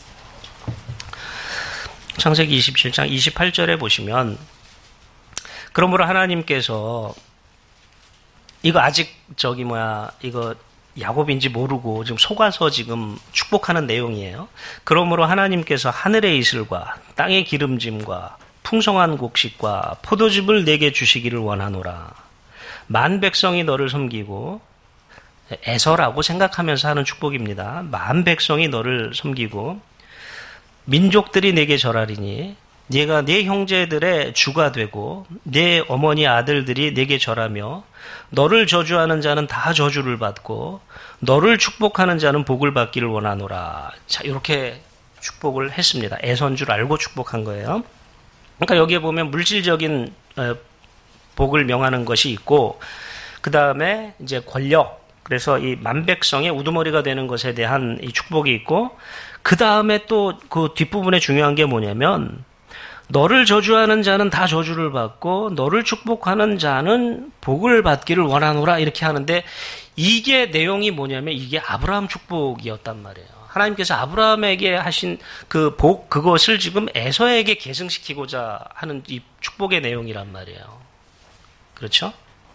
창세기 이십칠 장 이십팔 절에 보시면 그러므로 하나님께서 이거 아직 저기 뭐야 이거 야곱인지 모르고 지금 속아서 지금 축복하는 내용이에요. 그러므로 하나님께서 하늘의 이슬과 땅의 기름짐과 풍성한 곡식과 포도즙을 내게 주시기를 원하노라. 만 백성이 너를 섬기고, 에서라고 생각하면서 하는 축복입니다. 만 백성이 너를 섬기고 민족들이 내게 절하리니 네가 네 형제들의 주가 되고 네 어머니 아들들이 내게 절하며 너를 저주하는 자는 다 저주를 받고 너를 축복하는 자는 복을 받기를 원하노라. 자, 이렇게 축복을 했습니다. 에서인 줄 알고 축복한 거예요. 그러니까 여기에 보면 물질적인 복을 명하는 것이 있고, 그 다음에 이제 권력, 그래서 이 만백성의 우두머리가 되는 것에 대한 이 축복이 있고, 그 다음에 또 그 뒷부분에 중요한 게 뭐냐면, 너를 저주하는 자는 다 저주를 받고 너를 축복하는 자는 복을 받기를 원하노라, 이렇게 하는데, 이게 내용이 뭐냐면 이게 아브라함 축복이었단 말이에요. 하나님께서 아브라함에게 하신 그 복, 그것을 지금 에서에게 계승시키고자 하는 이 축복의 내용이란 말이에요. 그렇죠?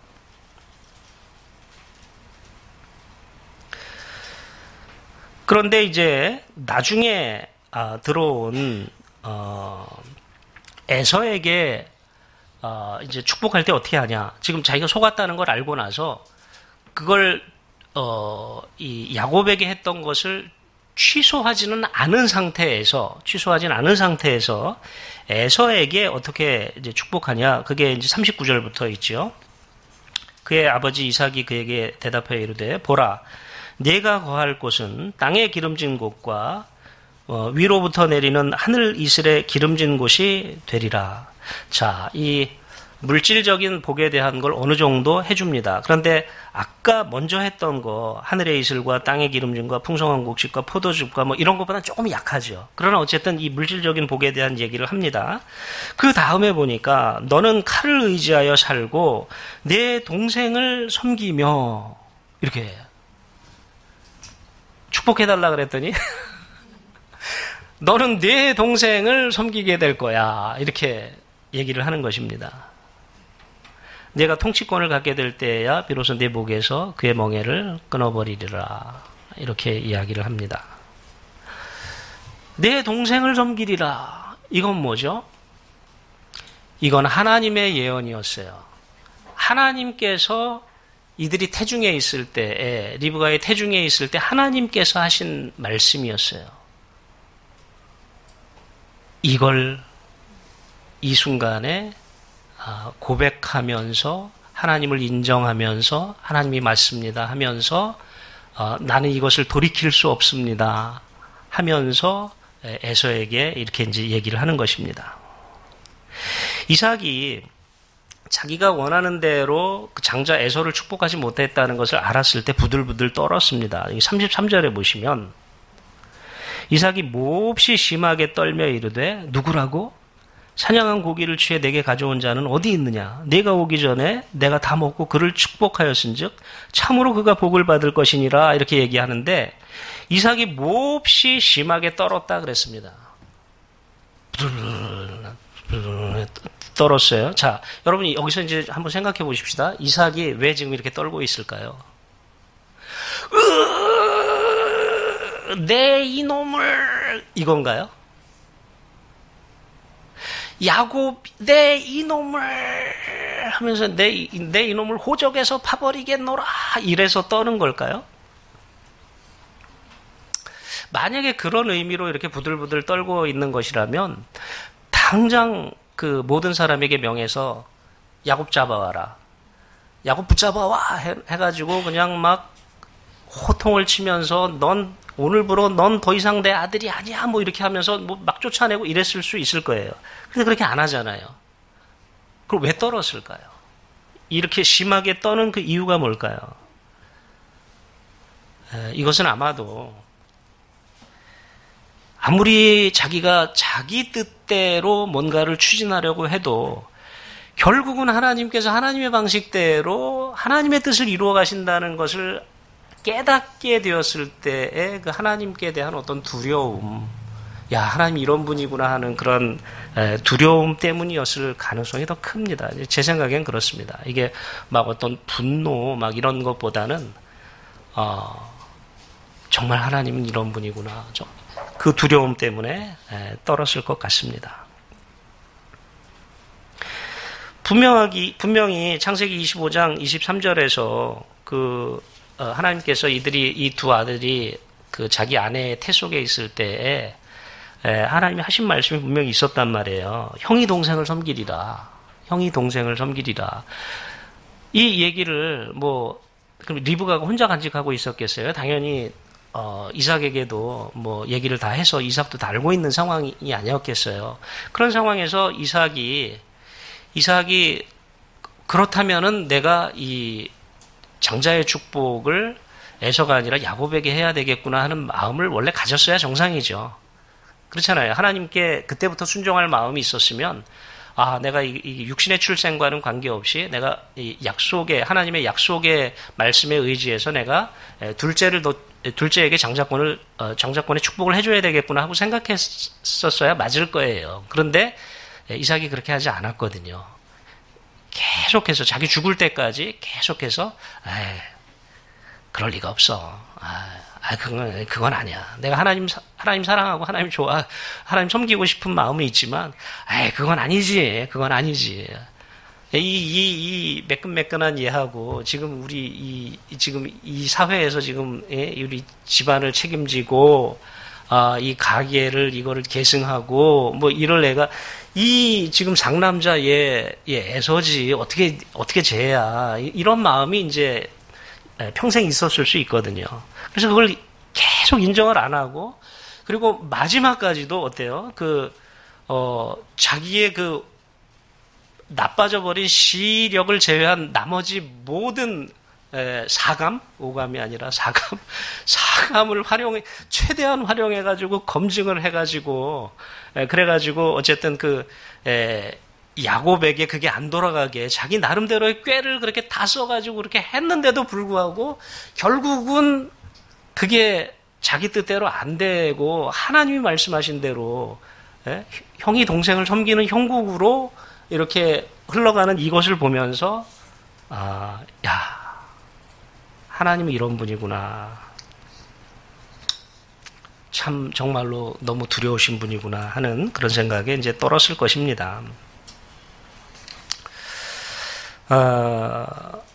그런데 이제 나중에 아, 들어온 어, 에서에게 어, 이제 축복할 때 어떻게 하냐? 지금 자기가 속았다는 걸 알고 나서 그걸 어, 이 야곱에게 했던 것을 취소하지는 않은 상태에서 취소하지는 않은 상태에서 에서에게 어떻게 이제 축복하냐? 그게 이제 삼십구 절부터 있죠. 그의 아버지 이삭이 그에게 대답하여 이르되 보라, 네가 거할 곳은 땅의 기름진 곳과 어, 위로부터 내리는 하늘 이슬의 기름진 곳이 되리라. 자, 이 물질적인 복에 대한 걸 어느 정도 해줍니다. 그런데 아까 먼저 했던 거, 하늘의 이슬과 땅의 기름짐과 풍성한 곡식과 포도즙과 뭐 이런 것보다는 조금 약하죠. 그러나 어쨌든 이 물질적인 복에 대한 얘기를 합니다. 그 다음에 보니까 너는 칼을 의지하여 살고 내 동생을 섬기며, 이렇게 축복해달라 그랬더니 너는 내 동생을 섬기게 될 거야, 이렇게 얘기를 하는 것입니다. 내가 통치권을 갖게 될 때야 비로소 내 목에서 그의 멍에를 끊어버리리라, 이렇게 이야기를 합니다. 내 동생을 섬기리라, 이건 뭐죠? 이건 하나님의 예언이었어요. 하나님께서 이들이 태중에 있을 때에, 리브가의 태중에 있을 때 하나님께서 하신 말씀이었어요. 이걸 이 순간에 고백하면서 하나님을 인정하면서 하나님이 맞습니다 하면서 어, 나는 이것을 돌이킬 수 없습니다 하면서 에서에게 이렇게 이제 얘기를 하는 것입니다. 이삭이 자기가 원하는 대로 그 장자 에서를 축복하지 못했다는 것을 알았을 때 부들부들 떨었습니다. 삼십삼 절에 보시면 이삭이 몹시 심하게 떨며 이르되 누구라고? 사냥한 고기를 취해 내게 가져온 자는 어디 있느냐? 내가 오기 전에 내가 다 먹고 그를 축복하였은즉 참으로 그가 복을 받을 것이니라, 이렇게 얘기하는데 이삭이 몹시 심하게 떨었다 그랬습니다. 떨었어요. 자, 여러분 여기서 이제 한번 생각해 보십시다. 이삭이 왜 지금 이렇게 떨고 있을까요? 내 이놈을, 이건가요? 야곱, 내 이놈을 하면서 내, 내 이놈을 호적에서 파버리겠노라, 이래서 떠는 걸까요? 만약에 그런 의미로 이렇게 부들부들 떨고 있는 것이라면 당장 그 모든 사람에게 명해서 야곱 잡아와라, 야곱 붙잡아와 해, 해가지고 그냥 막 호통을 치면서 넌 오늘부로 넌 더 이상 내 아들이 아니야, 뭐 이렇게 하면서 뭐 막 쫓아내고 이랬을 수 있을 거예요. 근데 그렇게 안 하잖아요. 그럼 왜 떨었을까요? 이렇게 심하게 떠는 그 이유가 뭘까요? 에, 이것은 아마도 아무리 자기가 자기 뜻대로 뭔가를 추진하려고 해도 결국은 하나님께서 하나님의 방식대로 하나님의 뜻을 이루어 가신다는 것을 깨닫게 되었을 때의 그 하나님께 대한 어떤 두려움, 야, 하나님 이런 분이구나 하는 그런 두려움 때문이었을 가능성이 더 큽니다. 제 생각엔 그렇습니다. 이게 막 어떤 분노 막 이런 것보다는 어, 정말 하나님은 이런 분이구나. 그 두려움 때문에 떨었을 것 같습니다. 분명하기, 분명히 창세기 이십오 장 이십삼 절에서 그 하나님께서 이들이 이 두 아들이 그 자기 아내의 태 속에 있을 때에 하나님이 하신 말씀이 분명히 있었단 말이에요. 형이 동생을 섬기리라. 형이 동생을 섬기리라. 이 얘기를 뭐 그럼 리브가가 혼자 간직하고 있었겠어요? 당연히 어, 이삭에게도 뭐 얘기를 다 해서 이삭도 다 알고 있는 상황이 아니었겠어요. 그런 상황에서 이삭이 이삭이 그렇다면은 내가 이 장자의 축복을 에서가 아니라 야곱에게 해야 되겠구나 하는 마음을 원래 가졌어야 정상이죠. 그렇잖아요. 하나님께 그때부터 순종할 마음이 있었으면 아, 내가 이, 이 육신의 출생과는 관계없이 내가 이 약속의 하나님의 약속의 말씀에 의지해서 내가 둘째를 더, 둘째에게 장자권을 어, 장자권의 축복을 해줘야 되겠구나 하고 생각했었어야 맞을 거예요. 그런데 이삭이 그렇게 하지 않았거든요. 계속해서 자기 죽을 때까지 계속해서 에이, 그럴 리가 없어. 아, 아, 그건, 그건 아니야. 내가 하나님, 하나님 사랑하고 하나님 좋아, 하나님 섬기고 싶은 마음은 있지만, 아, 그건 아니지. 그건 아니지. 이, 이, 이 매끈매끈한 예하고, 지금 우리, 이, 지금 이 사회에서 지금, 예, 우리 집안을 책임지고, 아, 이 가게를, 이거를 계승하고, 뭐, 이럴 애가, 이, 지금 상남자 얘, 얘 애서지. 어떻게, 어떻게 쟤야. 이런 마음이 이제, 평생 있었을 수 있거든요. 그래서 그걸 계속 인정을 안 하고, 그리고 마지막까지도 어때요? 그, 어, 자기의 그, 나빠져버린 시력을 제외한 나머지 모든, 에, 사감? 오감이 아니라 사감? 사감을 활용해, 최대한 활용해가지고, 검증을 해가지고, 에, 그래가지고, 어쨌든 그, 에, 야곱에게 그게 안 돌아가게 자기 나름대로의 꾀를 그렇게 다 써가지고 그렇게 했는데도 불구하고 결국은 그게 자기 뜻대로 안 되고 하나님이 말씀하신 대로 예? 형이 동생을 섬기는 형국으로 이렇게 흘러가는 이것을 보면서 아, 야, 하나님이 이런 분이구나. 참 정말로 너무 두려우신 분이구나 하는 그런 생각에 이제 떨었을 것입니다. 어,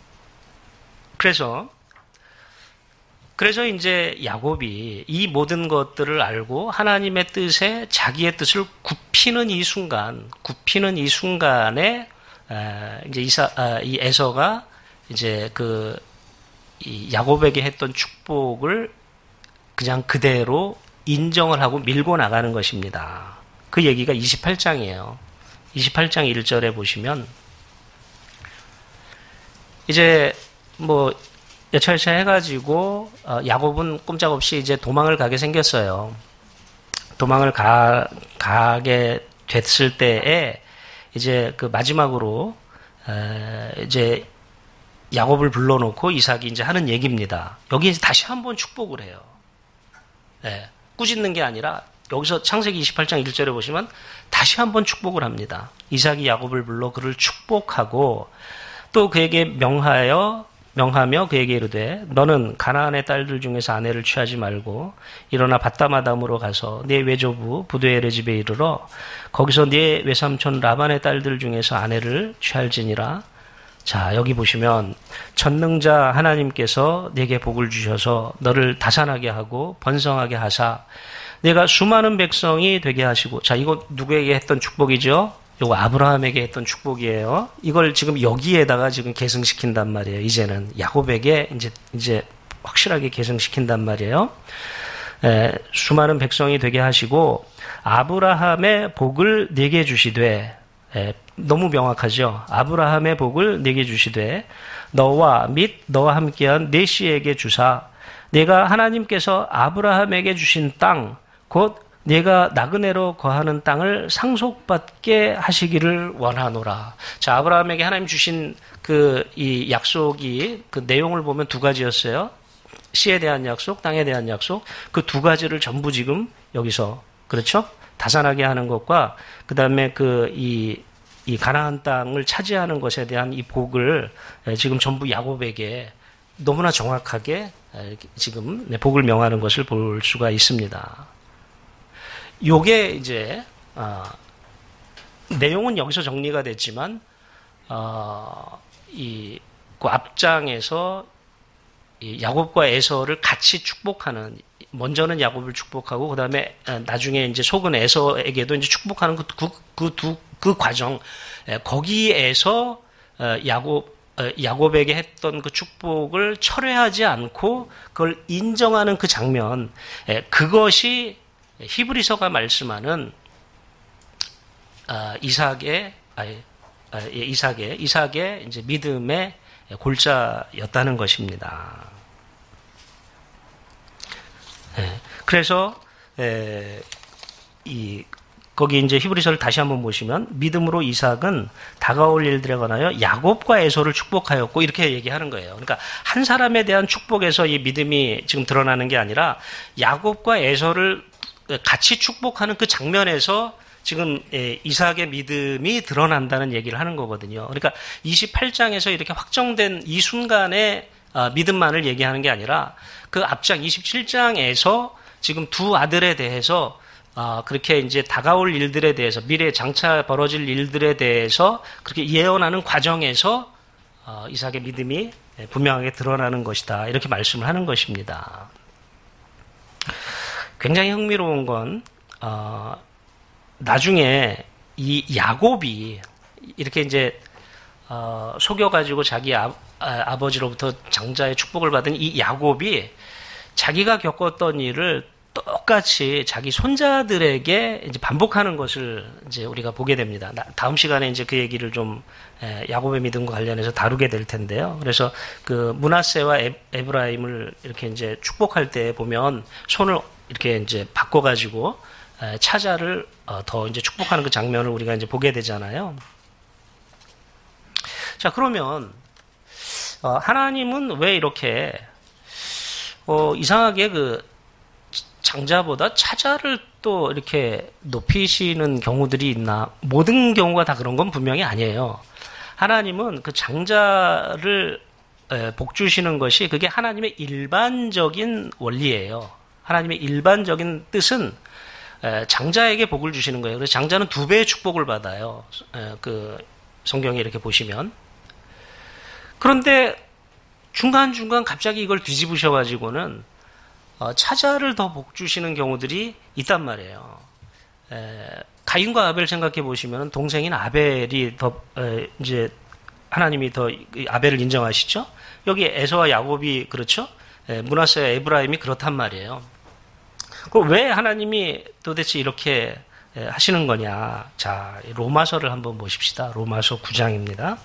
그래서, 그래서 이제 야곱이 이 모든 것들을 알고 하나님의 뜻에 자기의 뜻을 굽히는 이 순간, 굽히는 이 순간에, 에, 이제 이사, 아, 이 에서가 이제 그, 이 야곱에게 했던 축복을 그냥 그대로 인정을 하고 밀고 나가는 것입니다. 그 얘기가 이십팔 장이에요. 이십팔 장 일 절에 보시면, 이제 뭐 여차여차 해가지고 어, 야곱은 꼼짝없이 이제 도망을 가게 생겼어요. 도망을 가 가게 됐을 때에 이제 그 마지막으로 에, 이제 야곱을 불러놓고 이삭이 이제 하는 얘기입니다. 여기 다시 한번 축복을 해요. 예, 꾸짖는 게 아니라 여기서 창세기 이십팔 장 일 절에 보시면 다시 한번 축복을 합니다. 이삭이 야곱을 불러 그를 축복하고 또 그에게 명하여 명하며 그에게 이르되 너는 가나안의 딸들 중에서 아내를 취하지 말고 일어나 밧다마담으로 가서 네 외조부 부두엘의 집에 이르러 거기서 네 외삼촌 라반의 딸들 중에서 아내를 취할지니라. 자, 여기 보시면 전능자 하나님께서 네게 복을 주셔서 너를 다산하게 하고 번성하게 하사 내가 수많은 백성이 되게 하시고, 자, 이거 누구에게 했던 축복이죠? 이거 아브라함에게 했던 축복이에요. 이걸 지금 여기에다가 지금 계승시킨단 말이에요. 이제는 야곱에게 이제 이제 확실하게 계승시킨단 말이에요. 에, 수많은 백성이 되게 하시고 아브라함의 복을 네게 주시되, 에, 너무 명확하죠. 아브라함의 복을 네게 주시되 너와 및 너와 함께한 네 씨에게 주사 내가 하나님께서 아브라함에게 주신 땅 곧 내가 나그네로 거하는 땅을 상속받게 하시기를 원하노라. 자, 아브라함에게 하나님 주신 그 이 약속이 그 내용을 보면 두 가지였어요. 씨에 대한 약속, 땅에 대한 약속. 그 두 가지를 전부 지금 여기서 그렇죠? 다산하게 하는 것과 그 다음에 그 이 이 가나안 땅을 차지하는 것에 대한 이 복을 지금 전부 야곱에게 너무나 정확하게 지금 복을 명하는 것을 볼 수가 있습니다. 요게 이제 어, 내용은 여기서 정리가 됐지만 어, 이 그 앞장에서 이 야곱과 에서를 같이 축복하는, 먼저는 야곱을 축복하고 그 다음에 나중에 이제 속은 에서에게도 이제 축복하는 그 그 그 두 그 과정, 거기에서 야곱 야곱에게 했던 그 축복을 철회하지 않고 그걸 인정하는 그 장면, 그것이 히브리서가 말씀하는 이삭의 이삭의 이삭의 이제 믿음의 골자였다는 것입니다. 그래서 이 거기 이제 히브리서를 다시 한번 보시면 믿음으로 이삭은 다가올 일들에 관하여 야곱과 에서를 축복하였고 이렇게 얘기하는 거예요. 그러니까 한 사람에 대한 축복에서 이 믿음이 지금 드러나는 게 아니라 야곱과 에서를 같이 축복하는 그 장면에서 지금 이삭의 믿음이 드러난다는 얘기를 하는 거거든요. 그러니까 이십팔 장에서 이렇게 확정된 이 순간에 믿음만을 얘기하는 게 아니라 그 앞장 이십칠 장에서 지금 두 아들에 대해서 그렇게 이제 다가올 일들에 대해서, 미래에 장차 벌어질 일들에 대해서 그렇게 예언하는 과정에서 이삭의 믿음이 분명하게 드러나는 것이다, 이렇게 말씀을 하는 것입니다. 굉장히 흥미로운 건 어, 나중에 이 야곱이 이렇게 이제 어, 속여가지고 자기 아, 아, 아버지로부터 장자의 축복을 받은 이 야곱이 자기가 겪었던 일을 똑같이 자기 손자들에게 이제 반복하는 것을 이제 우리가 보게 됩니다. 다음 시간에 이제 그 얘기를 좀 야곱의 믿음과 관련해서 다루게 될 텐데요. 그래서 그 므낫세와 에브라임을 이렇게 이제 축복할 때 보면 손을 이렇게 이제 바꿔가지고 차자를 더 이제 축복하는 그 장면을 우리가 이제 보게 되잖아요. 자, 그러면 하나님은 왜 이렇게 어, 이상하게 그 장자보다 차자를 또 이렇게 높이시는 경우들이 있나? 모든 경우가 다 그런 건 분명히 아니에요. 하나님은 그 장자를 복 주시는 것이 그게 하나님의 일반적인 원리예요. 하나님의 일반적인 뜻은 장자에게 복을 주시는 거예요. 그래서 장자는 두 배의 축복을 받아요. 그 성경에 이렇게 보시면. 그런데 중간중간 갑자기 이걸 뒤집으셔가지고는 차자를 더 복 주시는 경우들이 있단 말이에요. 에, 가인과 아벨 생각해 보시면 동생인 아벨이 더 에, 이제 하나님이 더 아벨을 인정하시죠. 여기 에서와 야곱이 그렇죠. 므낫세와 에브라임이 그렇단 말이에요. 그럼 왜 하나님이 도대체 이렇게 하시는 거냐? 자, 로마서를 한번 보십시다. 로마서 구 장입니다.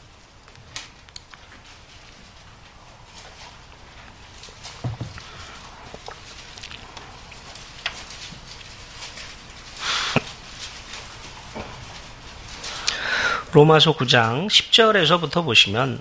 로마서 구 장 십 절에서부터 보시면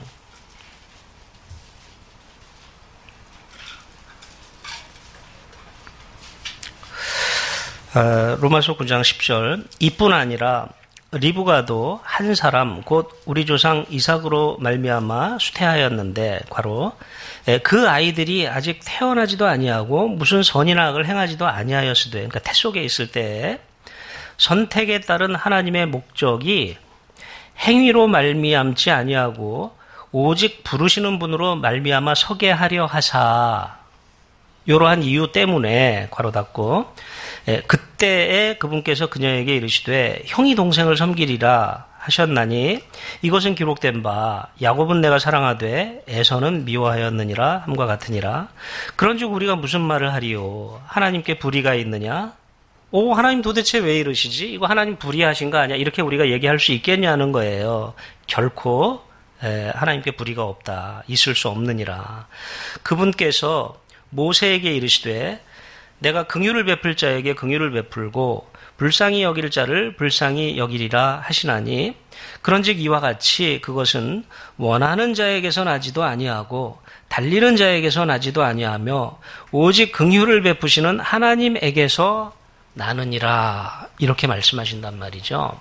어, 로마서 구 장 십 절 이뿐 아니라 리브가도 한 사람 곧 우리 조상 이삭으로 말미암아 수태하였는데 괄호 그 아이들이 아직 태어나지도 아니하고 무슨 선이나 악을 행하지도 아니하였으되, 그러니까 태 속에 있을 때 선택에 따른 하나님의 목적이 행위로 말미암지 아니하고 오직 부르시는 분으로 말미암아 서게 하려 하사, 이러한 이유 때문에 괄호 닫고 그때에 그분께서 그녀에게 이르시되 형이 동생을 섬기리라 하셨나니 이것은 기록된 바 야곱은 내가 사랑하되 에서는 미워하였느니라 함과 같으니라. 그런즉 우리가 무슨 말을 하리요? 하나님께 불의가 있느냐? 오, 하나님 도대체 왜 이러시지? 이거 하나님 불의하신 거 아니야? 이렇게 우리가 얘기할 수 있겠냐는 거예요. 결코 하나님께 불의가 없다. 있을 수 없느니라. 그분께서 모세에게 이르시되 내가 긍휼을 베풀 자에게 긍휼을 베풀고 불쌍히 여길 자를 불쌍히 여기리라 하시나니 그런즉 이와 같이 그것은 원하는 자에게서 나지도 아니하고 달리는 자에게서 나지도 아니하며 오직 긍휼을 베푸시는 하나님에게서 나느니라 이렇게 말씀하신단 말이죠.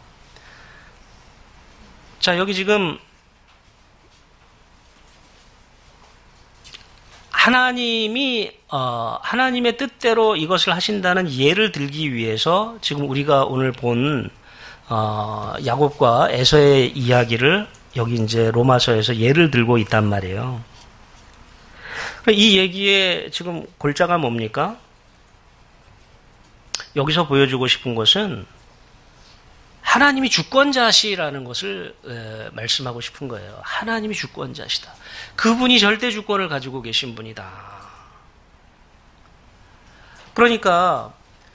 자, 여기 지금 하나님이 어, 하나님의 뜻대로 이것을 하신다는 예를 들기 위해서 지금 우리가 오늘 본 어, 야곱과 에서의 이야기를 여기 이제 로마서에서 예를 들고 있단 말이에요. 이 얘기의 지금 골자가 뭡니까? 여기서 보여주고 싶은 것은 하나님이 주권자시라는 것을 에, 말씀하고 싶은 거예요. 하나님이 주권자시다. 그분이 절대 주권을 가지고 계신 분이다. 그러니까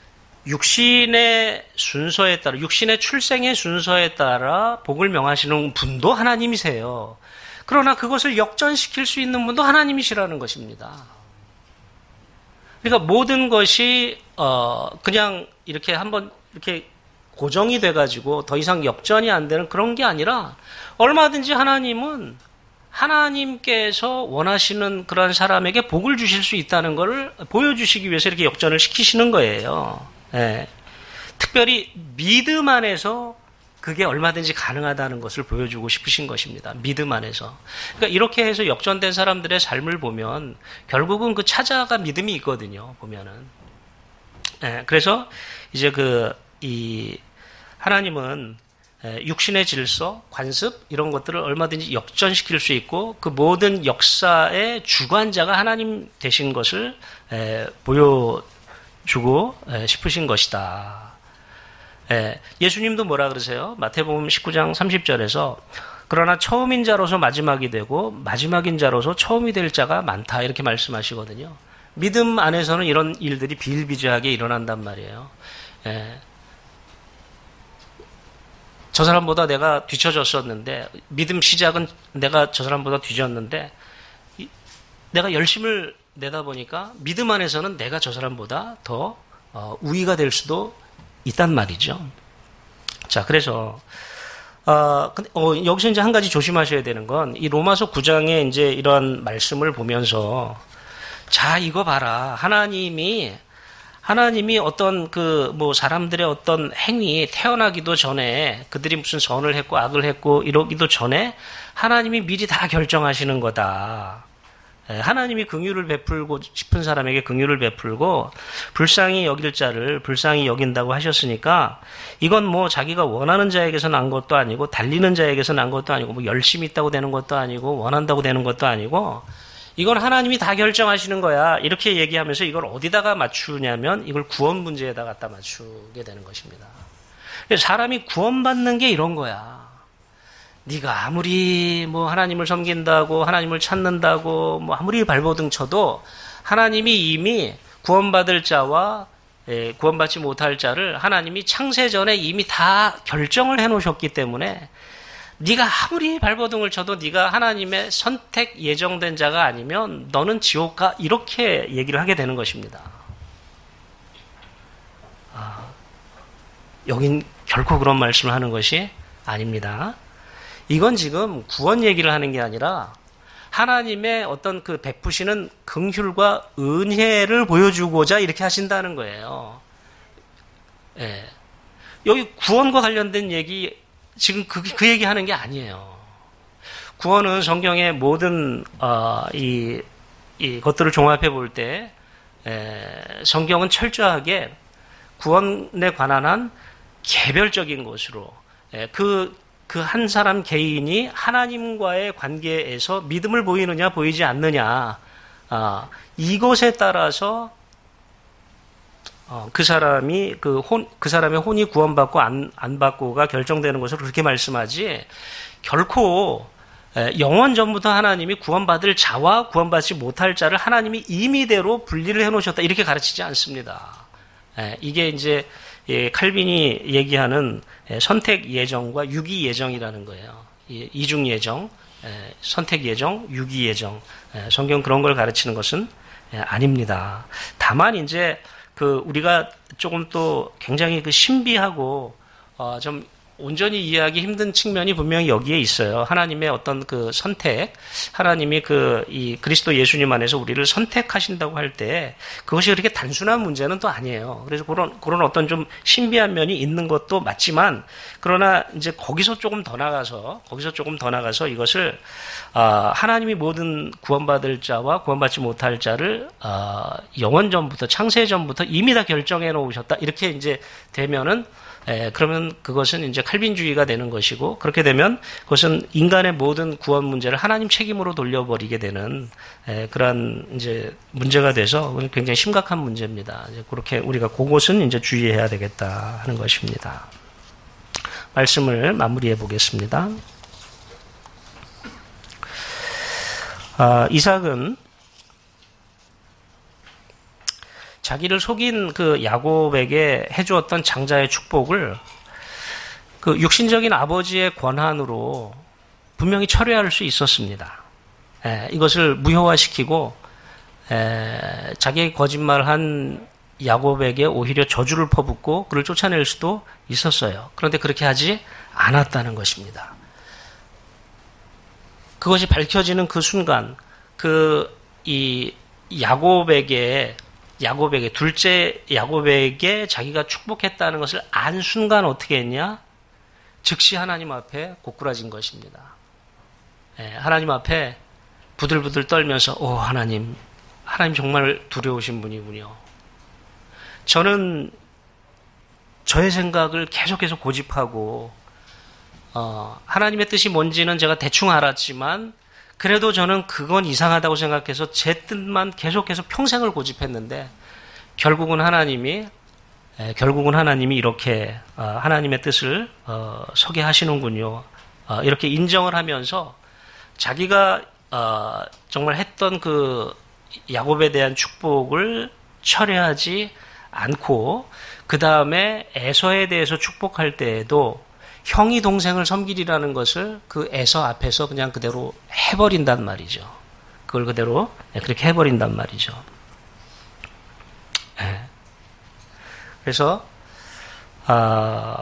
육신의 순서에 따라, 육신의 출생의 순서에 따라 복을 명하시는 분도 하나님이세요. 그러나 그것을 역전시킬 수 있는 분도 하나님이시라는 것입니다. 그러니까 모든 것이 어 그냥 이렇게 한번 이렇게 고정이 돼가지고 더 이상 역전이 안 되는 그런 게 아니라 얼마든지 하나님은 하나님께서 원하시는 그런 사람에게 복을 주실 수 있다는 것을 보여주시기 위해서 이렇게 역전을 시키시는 거예요. 예. 특별히 믿음 안에서 그게 얼마든지 가능하다는 것을 보여주고 싶으신 것입니다. 믿음 안에서. 그러니까 이렇게 해서 역전된 사람들의 삶을 보면 결국은 그 찾아가 믿음이 있거든요. 보면은. 예. 그래서 이제 그 이 하나님은 육신의 질서, 관습 이런 것들을 얼마든지 역전시킬 수 있고 그 모든 역사의 주관자가 하나님 되신 것을 보여주고 싶으신 것이다. 예수님도 뭐라 그러세요? 마태복음 십구 장 삼십 절에서 그러나 처음인 자로서 마지막이 되고 마지막인 자로서 처음이 될 자가 많다 이렇게 말씀하시거든요. 믿음 안에서는 이런 일들이 비일비재하게 일어난단 말이에요. 저 사람보다 내가 뒤처졌었는데 믿음 시작은 내가 저 사람보다 뒤졌는데 내가 열심을 내다 보니까 믿음 안에서는 내가 저 사람보다 더 우위가 될 수도 있단 말이죠. 자, 그래서 어, 근데, 어, 여기서 이제 한 가지 조심하셔야 되는 건 이 로마서 구 장에 이제 이런 말씀을 보면서 자, 이거 봐라. 하나님이 하나님이 어떤 그 뭐 사람들의 어떤 행위 태어나기도 전에 그들이 무슨 선을 했고 악을 했고 이러기도 전에 하나님이 미리 다 결정하시는 거다. 하나님이 긍휼을 베풀고 싶은 사람에게 긍휼을 베풀고 불쌍히 여길 자를 불쌍히 여긴다고 하셨으니까 이건 뭐 자기가 원하는 자에게서 난 것도 아니고 달리는 자에게서 난 것도 아니고 뭐 열심히 있다고 되는 것도 아니고 원한다고 되는 것도 아니고 이건 하나님이 다 결정하시는 거야. 이렇게 얘기하면서 이걸 어디다가 맞추냐면 이걸 구원 문제에다 갖다 맞추게 되는 것입니다. 사람이 구원받는 게 이런 거야. 네가 아무리 뭐 하나님을 섬긴다고 하나님을 찾는다고 뭐 아무리 발버둥 쳐도 하나님이 이미 구원받을 자와 구원받지 못할 자를 하나님이 창세 전에 이미 다 결정을 해놓으셨기 때문에 네가 아무리 발버둥을 쳐도 네가 하나님의 선택 예정된 자가 아니면 너는 지옥 가 이렇게 얘기를 하게 되는 것입니다. 아, 여긴 결코 그런 말씀을 하는 것이 아닙니다. 이건 지금 구원 얘기를 하는 게 아니라 하나님의 어떤 그 베푸시는 긍휼과 은혜를 보여주고자 이렇게 하신다는 거예요. 예. 여기 구원과 관련된 얘기 지금 그, 그 얘기 하는 게 아니에요. 구원은 성경의 모든, 어, 이, 이 것들을 종합해 볼 때, 에, 성경은 철저하게 구원에 관한 한 개별적인 것으로, 에, 그, 그 한 사람 개인이 하나님과의 관계에서 믿음을 보이느냐, 보이지 않느냐, 아, 이것에 따라서 어, 그 사람이 그 혼, 그 사람의 혼이 구원받고 안, 안 받고가 결정되는 것으로 그렇게 말씀하지, 결코 에, 영원 전부터 하나님이 구원받을 자와 구원받지 못할 자를 하나님이 임의대로 분리를 해놓으셨다 이렇게 가르치지 않습니다. 에, 이게 이제 예, 칼빈이 얘기하는 예, 선택 예정과 유기 예정이라는 거예요. 예, 이중 예정, 예, 선택 예정, 유기 예정. 예, 성경 그런 걸 가르치는 것은 예, 아닙니다. 다만 이제 그 우리가 조금 또 굉장히 그 신비하고 어 좀 온전히 이해하기 힘든 측면이 분명히 여기에 있어요. 하나님의 어떤 그 선택, 하나님이 그 이 그리스도 예수님 안에서 우리를 선택하신다고 할 때 그것이 그렇게 단순한 문제는 또 아니에요. 그래서 그런 그런 어떤 좀 신비한 면이 있는 것도 맞지만, 그러나 이제 거기서 조금 더 나가서 거기서 조금 더 나가서 이것을 아, 하나님이 모든 구원받을 자와 구원받지 못할 자를 아, 영원 전부터, 창세 전부터 이미 다 결정해 놓으셨다, 이렇게 이제 되면은, 에, 그러면 그것은 이제 칼빈주의가 되는 것이고, 그렇게 되면 그것은 인간의 모든 구원 문제를 하나님 책임으로 돌려버리게 되는 에, 그러한 이제 문제가 돼서 굉장히 심각한 문제입니다. 이제 그렇게 우리가 그것은 이제 주의해야 되겠다 하는 것입니다. 말씀을 마무리해 보겠습니다. 아, 이삭은 자기를 속인 그 야곱에게 해주었던 장자의 축복을 그 육신적인 아버지의 권한으로 분명히 철회할 수 있었습니다. 에, 이것을 무효화시키고 에, 자기의 거짓말한 야곱에게 오히려 저주를 퍼붓고 그를 쫓아낼 수도 있었어요. 그런데 그렇게 하지 않았다는 것입니다. 그것이 밝혀지는 그 순간, 그 이 야곱에게 야곱에게 둘째 야곱에게 자기가 축복했다는 것을 안 순간 어떻게 했냐? 즉시 하나님 앞에 고꾸라진 것입니다. 예, 하나님 앞에 부들부들 떨면서, 오 하나님, 하나님 정말 두려우신 분이군요. 저는 저의 생각을 계속해서 고집하고 어, 하나님의 뜻이 뭔지는 제가 대충 알았지만 그래도 저는 그건 이상하다고 생각해서 제 뜻만 계속해서 평생을 고집했는데, 결국은 하나님이 에, 결국은 하나님이 이렇게 어, 하나님의 뜻을 어, 서게 하시는군요. 어, 이렇게 인정을 하면서 자기가 어, 정말 했던 그 야곱에 대한 축복을 철회하지 않고, 그 다음에 에서에 대해서 축복할 때에도 형이 동생을 섬기리라는 것을 그 에서 앞에서 그냥 그대로 해버린단 말이죠. 그걸 그대로 그렇게 해버린단 말이죠. 네. 그래서 아,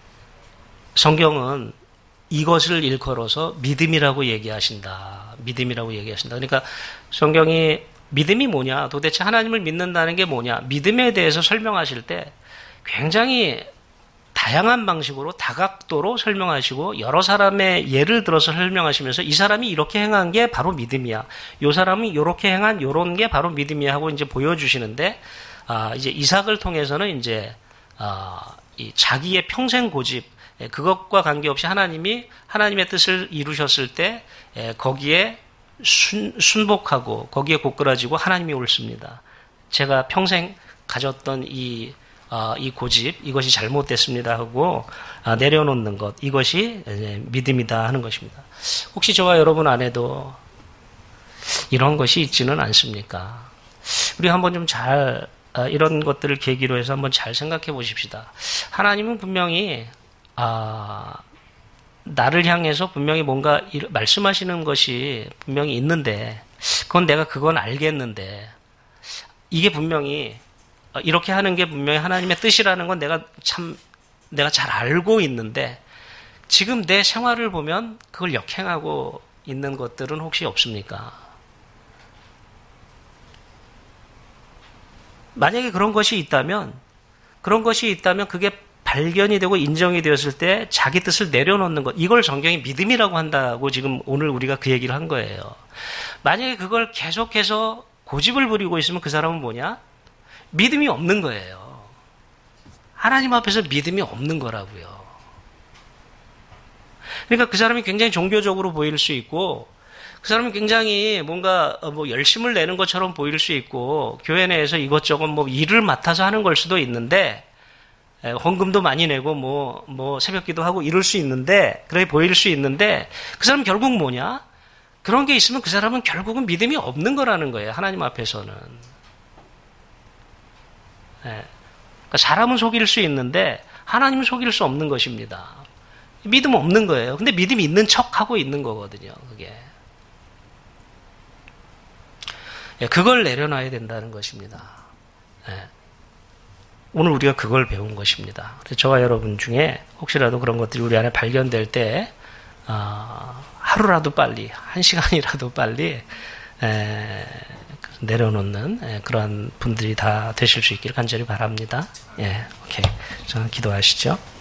성경은 이것을 일컬어서 믿음이라고 얘기하신다. 믿음이라고 얘기하신다. 그러니까 성경이 믿음이 뭐냐, 도대체 하나님을 믿는다는 게 뭐냐, 믿음에 대해서 설명하실 때 굉장히 다양한 방식으로 다각도로 설명하시고 여러 사람의 예를 들어서 설명하시면서 이 사람이 이렇게 행한 게 바로 믿음이야, 이 사람이 이렇게 행한 이런 게 바로 믿음이야 하고 이제 보여주시는데, 아, 이제 이삭을 통해서는 이제 아, 이 자기의 평생 고집, 그것과 관계없이 하나님이 하나님의 뜻을 이루셨을 때 거기에 순, 순복하고 거기에 고꾸라지고 하나님이 옳습니다. 제가 평생 가졌던 이 어, 이 고집, 이것이 잘못됐습니다 하고 아, 내려놓는 것, 이것이 믿음이다 하는 것입니다. 혹시 저와 여러분 안에도 이런 것이 있지는 않습니까? 우리 한번 좀 잘 아, 이런 것들을 계기로 해서 한번 잘 생각해 보십시다. 하나님은 분명히 아, 나를 향해서 분명히 뭔가 말씀하시는 것이 분명히 있는데, 그건 내가 그건 알겠는데, 이게 분명히 이렇게 하는 게 분명히 하나님의 뜻이라는 건 내가 참 내가 잘 알고 있는데, 지금 내 생활을 보면 그걸 역행하고 있는 것들은 혹시 없습니까? 만약에 그런 것이 있다면 그런 것이 있다면 그게 발견이 되고 인정이 되었을 때 자기 뜻을 내려놓는 것, 이걸 성경이 믿음이라고 한다고 지금 오늘 우리가 그 얘기를 한 거예요. 만약에 그걸 계속해서 고집을 부리고 있으면 그 사람은 뭐냐? 믿음이 없는 거예요. 하나님 앞에서 믿음이 없는 거라고요. 그러니까 그 사람이 굉장히 종교적으로 보일 수 있고, 그 사람은 굉장히 뭔가 뭐 열심을 내는 것처럼 보일 수 있고, 교회 내에서 이것저것 뭐 일을 맡아서 하는 걸 수도 있는데, 헌금도 많이 내고 뭐, 뭐 새벽기도 하고 이럴 수 있는데, 그렇게 보일 수 있는데, 그 사람은 결국 뭐냐? 그런 게 있으면 그 사람은 결국은 믿음이 없는 거라는 거예요. 하나님 앞에서는. 그러니까 사람은 속일 수 있는데 하나님은 속일 수 없는 것입니다. 믿음 없는 거예요. 근데 믿음이 있는 척 하고 있는 거거든요. 그게. 그걸 내려놔야 된다는 것입니다. 오늘 우리가 그걸 배운 것입니다. 그래서 저와 여러분 중에 혹시라도 그런 것들이 우리 안에 발견될 때 어, 하루라도 빨리, 한 시간이라도 빨리 에, 내려놓는 에, 그러한 분들이 다 되실 수 있기를 간절히 바랍니다. 예, 오케이. 자, 기도하시죠.